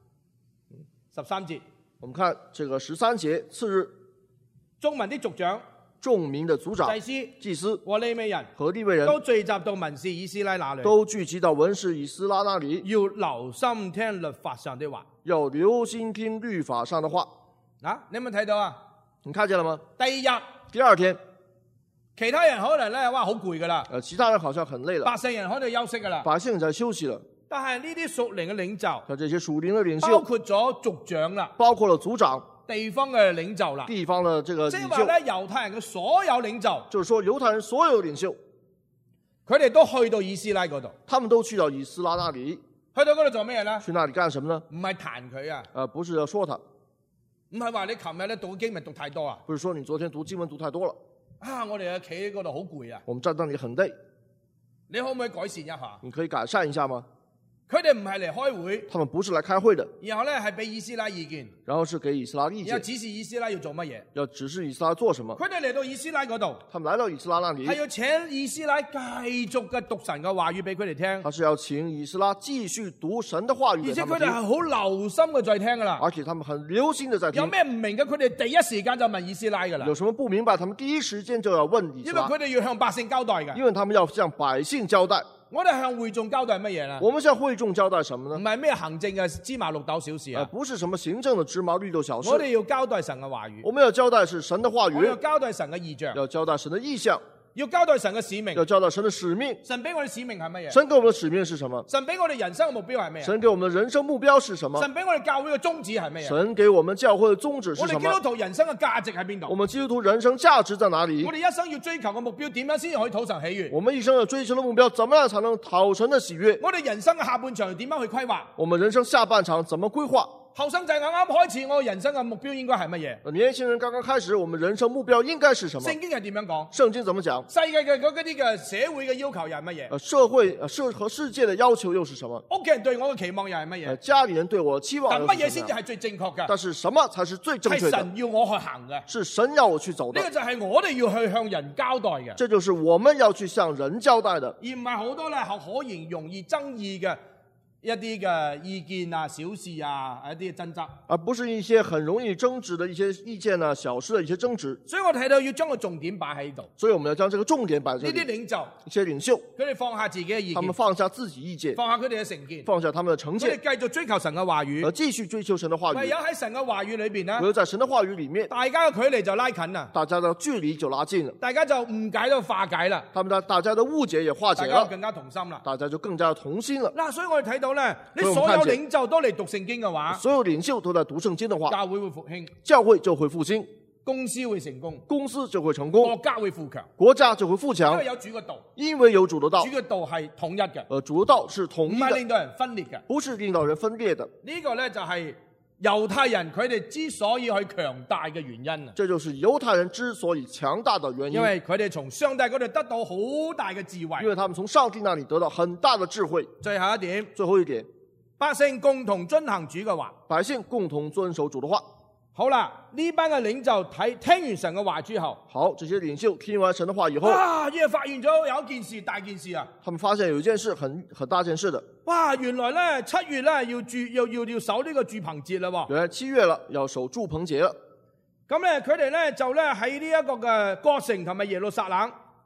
13節， 我們看這個13節，次日， 眾民的族長、 眾民的族長、 祭司、 祭司和利未人和利未人都聚集到文士以斯拉那裏， 都聚集到文士以斯拉那裏， 要留心聽律法上的話。 要留心聽律法上的話。 你有冇睇到啊？ 你看見了嗎？ 第二日， 第二天， 其他人可能咧哇好攰噶啦， 其他人好像很累了， 百姓人可能休息噶啦， 百姓在休息了。 但係呢啲屬靈嘅領袖， 像這些屬靈的領包袖， 括咗族長啦、 包括了族長、 地方嘅領袖啦， 地方的這個領袖， 即係話咧猶太人嘅所有領袖， 就是說猶太人所有領袖， 佢哋都去到以斯拉嗰度， 他們都去到以斯拉那裏， 去到嗰度做咩咧？ 去那裏幹什麼呢？ 唔係彈佢啊， 不是要說他， 唔係話你琴日咧讀經文讀太多啊， 不是說你昨天讀經文讀太多了， 我哋企喺嗰度好攰啊， 我們站那裏很累， 你可唔可以改善一下？ 你可以改善一下嗎？ 佢哋唔係嚟開會， 他們不是來開會的， 然後咧係俾以斯拉意見， 然後是給以斯拉意然後見， 指示以斯拉要做乜嘢。 要指示以斯拉做什麼。 佢哋嚟到以斯拉嗰度， 他們來到以斯拉那裏係，要請以斯拉繼續嘅讀神嘅話語俾佢哋聽， 他是要請以斯拉繼續讀神的話語而且給他們聽， 佢哋係好留心嘅在聽噶啦。 而且他們很留心的在聽有。咩唔明嘅，佢哋第一時間就問以斯拉噶啦有，什麼不明白，他們第一時間就要問以斯拉， 因為佢哋要向百姓交代嘅。 因為他們要向百姓交代。 我哋向會眾交代乜嘢咧？ 我們向會眾交代什麼呢？ 唔係咩行政嘅芝麻綠豆小事啊！ 不是什麼行政的芝麻綠豆小事。 我哋要交代神嘅話語， 我們要交代是神的話我哋要語， 交代神嘅意象， 要交代神的意象， 要交代神嘅使命要。交代神的使命。 神俾我哋使命係乜嘢？ 神給我們的使命是什麼？ 神俾我哋人生嘅目標係咩啊？ 神給我們的人生目標是什麼？ 神俾我哋教會嘅宗旨係咩啊？ 神給我們教會的宗旨是什我哋基督麼？ 徒人生嘅價值喺邊度？ 我們基督徒人生價值在哪裡我？哋一生要追求嘅目標點樣先至可以討神喜悅？ 我們一生要追求的目標，怎麼樣才能討神的喜悅？ 我哋人生嘅下半場點樣去規劃？ 我們人生下半場怎麼規劃？ 後生仔啱啱開始，我人生嘅目標應該係乜嘢？ 年輕人剛剛開始，我們人生目標應該是什麼？ 聖經係點樣講？ 聖經怎麼講？ 世界嘅嗰啲嘅社會嘅要求又係乜嘢？ 社會和世界的要求又是什麼？ 屋企人對我嘅期望又係乜嘢？ 家裡人對我的期望但又乜嘢先至是什麼？ 係最正確嘅？ 但是什麼才是最正係確的？ 神要我去行嘅， 是神要我去走的， 呢個就係我哋要去向人交代嘅， 這就是我們要去向人交代的， 而唔係好多咧可言容易爭議嘅一啲嘅意見啊、小事啊、一啲嘅爭執。 而不是一些很容易爭執的一些意見呢、小事的一些爭執。 所以我睇到要將個重點擺喺度。 所以我們要將這個重點擺在呢啲這裡。 領袖， 一些領袖， 佢哋放下自己嘅意他們見， 放下自己意見， 放下佢哋嘅成見， 放下他們的成佢見， 哋繼續追求神嘅話語。 而繼續追求神的話唯有語。 喺神嘅話語裏邊呢， 唯有在神的話語裡面， 大家嘅距離就拉近啦， 大家的距離就拉近了， 大家就誤解到化解啦， 大家的誤解也化解了， 大家就更加同心啦。 大家就更加同心了。 嗱，所以我哋睇到咧，你所以我們看見所有領袖都嚟讀聖經嘅話， 所有領袖都在讀聖經的話， 教會會復興， 教會就會復興， 公司會成功， 公司就會成國功， 家會富強， 國家就會富因強為，有主嘅道， 因為有主的道主，嘅道係統一嘅， 主的道是統唔一的， 係令到人分裂嘅。 不是令到人分裂的。 呢個咧就係猶太人佢哋之所以去強大嘅原因啊， 這就是猶太人之所以強大的原因， 因為佢哋從上帝嗰度得到好大嘅智慧因。為他們從上帝那裡得到很大的智慧。 最後一點， 最後一點， 百姓共同遵行主嘅話。 百姓共同遵守主的話。 好啦，呢班嘅領袖聽完神嘅話之後， 好，這些領袖聽完神的話以後， 哇！因為發現咗有一件事，大件事啊！ 他們發現有一件事很大件事的。 哇！原來咧7月咧要守呢個住棚節啦喎。 原來7月了，要守住棚節了。 咁咧佢哋咧就咧喺呢一個嘅各城同埋耶路撒冷，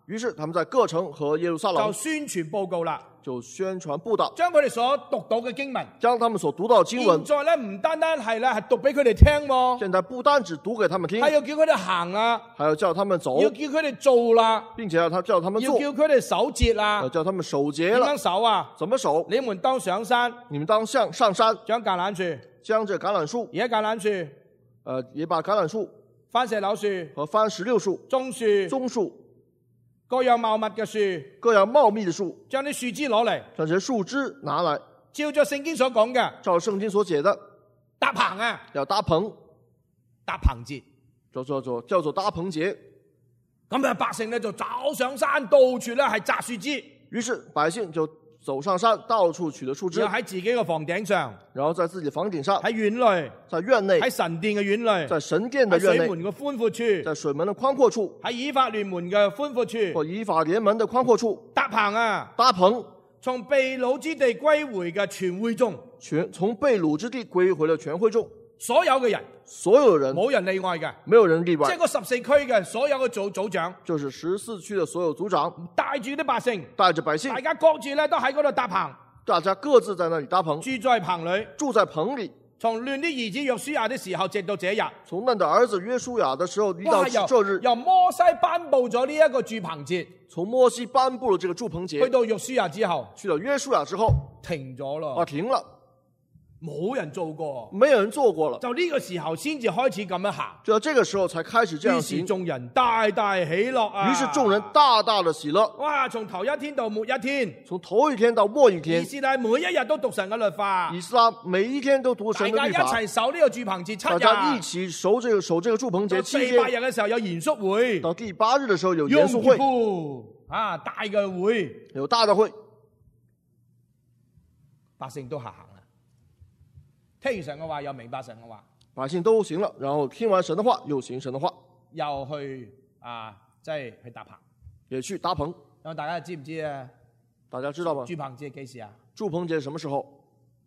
於是他們在各城和耶路撒就冷宣傳報告啦， 就宣傳佈道， 將佢哋所讀到嘅經文， 將他們所讀到的經文現，在咧唔單單係咧係讀俾佢哋聽喎， 現在不單只讀給他們聽， 係要叫佢哋行啦， 還要叫他們走， 要叫佢哋做啦， 並且叫他們做， 要叫佢哋守節啦要，叫他們守節點了。 樣守啊？ 怎麼守？ 你們當上山， 你們當上山， 將橄欖樹， 將這橄欖樹， 而家橄欖樹、 也把橄欖樹番石榴樹、 和番石榴樹、 棕樹、 棕樹、 各樣茂密嘅樹， 各樣茂密的樹， 將啲樹枝攞嚟， 將這些樹枝拿來， 照着聖經所講嘅照聖經所寫的， 搭棚啊， 要搭棚， 搭棚節。 叫做搭棚節。 咁啊，百姓咧就走上山，到處咧係摘樹枝， 於是百姓就走上山，到處取了樹枝， 然後喺自己嘅房頂上， 然後在自己房頂上， 喺院內， 在院內， 喺神殿嘅院內， 在神殿的喺院內， 水門嘅寬闊處， 在水門的寬闊處， 喺以法聯門嘅寬闊處， 或以法蓮門的寬闊處， 搭棚啊， 搭棚， 從被擄之地歸回嘅全會眾， 從被擄之地歸回了全會眾， 所有嘅人， 所有人冇人例外嘅， 沒有人例外， 即係個14區嘅所有嘅組長， 就是14區的所有組長， 帶住啲百姓， 帶着百姓， 大家各自咧都喺嗰度搭棚， 大家各自在那裡搭棚， 住在棚裏， 住在棚裡。 從嫩的兒子約書亞的時候，直到這日。 從嫩的兒子約書亞的時候，一到這日， 由摩西頒布咗呢一個住棚節， 從摩西頒布了這個住棚節， 去到約書亞之後， 去到約書亞之後， 停咗咯， 停了， 冇人做過， 沒有人做過了， 就呢個時候先至開始咁樣行， 就到這個時候才開始這樣於是行， 眾人大大喜樂啊！ 於是眾人大大的喜樂， 哇！從頭一天到末一天， 從頭一天到末一天， 以色列每一日都讀神嘅律法， 以色列每一天都讀神的律法， 大家一齊守呢個住棚節7日， 大家一起守這個住棚節7天。 到第8日嘅時候有嚴肅會， 到第8日的時候有嚴肅會， 啊大嘅會， 有大的會， 百姓都行啦。聽完神嘅話，又明白神嘅話， 百姓都行了，然後聽完神的話，又行神的話， 又去即係去搭棚， 也去搭棚。 咁大家知唔知啊？ 大家知道嗎？ 住棚節幾時啊？ 住棚節什麼時候？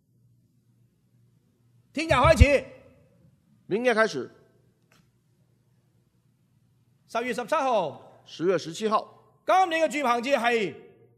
聽日開始， 明天開始 10月17號 ，10月17號。 今年嘅住棚節係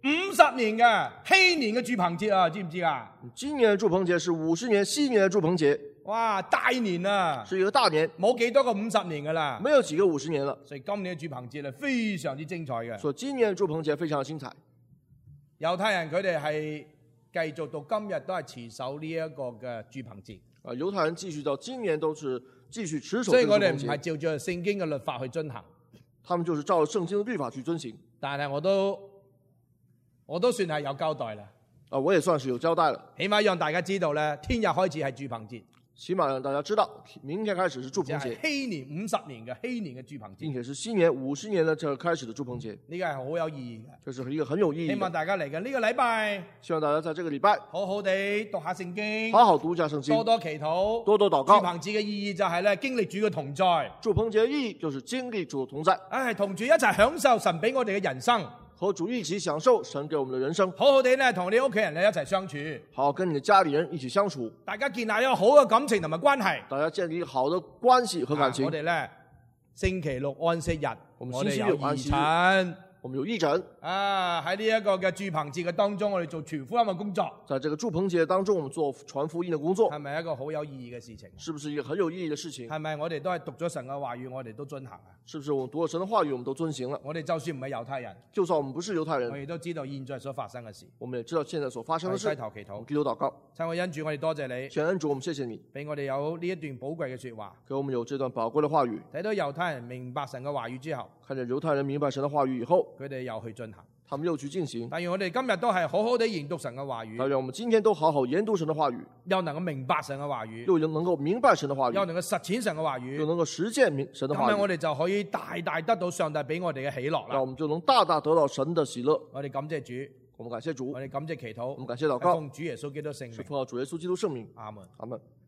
50年嘅希年嘅住棚節啊，知唔知啊？ 今年的住棚節是50年希年的住棚節， 哇，大年啊！ 是一個大年， 冇幾多個50年噶啦， 沒有幾個50年了。 所以今年嘅住棚節係非常之精彩嘅。 所以今年的住棚節非常精彩。 猶太人佢哋係繼續到今日都係持守呢一個嘅住棚節。 猶太人繼續到今年都是繼續持守。 所以我哋唔係照住聖經嘅律法去遵行， 他們就是照聖經的律法去遵行。 但係我都算係有交代啦。 我也算是有交代了， 起碼讓大家知道咧，聽日開始係住棚節。 起碼讓大家知道，明天開始是住棚節。 希年50年嘅希年嘅住棚節， 並且是新年50年的這個開始的住棚節。 呢個係好有意義嘅， 這是一個很有意義的。 希望大家嚟緊呢個禮拜， 希望大家在這個禮拜好好地讀下聖經， 好好讀一下聖經， 多多祈禱， 多多禱告。 住棚節嘅意義就係咧經歷主嘅同在。 住棚節的意義就是經歷主的同在， 同主一齊享受神俾我哋嘅人生， 和主一起享受神給我們的人生， 好好地咧同你屋企人咧一齊相處， 好好跟你的家裏人一起相處， 大家建立一個好嘅感情同埋關係， 大家建立一個好的關係和感情。 我哋咧星期六安息日， 我們星期六安息日，我們有義診。 喺呢一個嘅住棚節嘅當中，我哋做傳福音嘅工作。 在這個住棚節當中，我們做傳福音的工作， 係咪一個好有意義嘅事情？ 是不是一個很有意義的事情？ 係咪我哋都係讀咗神嘅話語，我哋都遵行啊？ 是不是我們讀了神的話語，我們都遵行了？ 我哋就算唔係猶太人， 就算我們不是猶太人， 我哋都知道現在所發生嘅事。 我們也知道現在所發生的事。 低頭祈禱， 低頭禱告。 親愛恩主，我哋多謝你。 親愛恩主，我們謝謝你， 俾我哋有呢一段寶貴嘅說話， 給我們有這段寶貴的話語。 睇到猶太人明白神嘅話語之後， 看見猶太人明白神的話語以後， 佢哋又去進行。 他們又去進行。 但願我哋今日都係好好地研讀神嘅話語。 但願我們今天都好好研讀神的話語， 又能夠明白神嘅話語， 又能夠明白神的話語， 又能夠實踐神嘅話語， 又能夠實踐神的話語。 咁樣我哋就可以大大得到上帝俾我哋嘅喜樂啦。 那我們就能大大得到神的喜樂。 我哋感謝主， 我們感謝主， 我哋感謝祈禱， 我們感謝禱告， 奉主耶穌基督聖名， 是奉主耶穌基督聖名。 阿門， 阿門。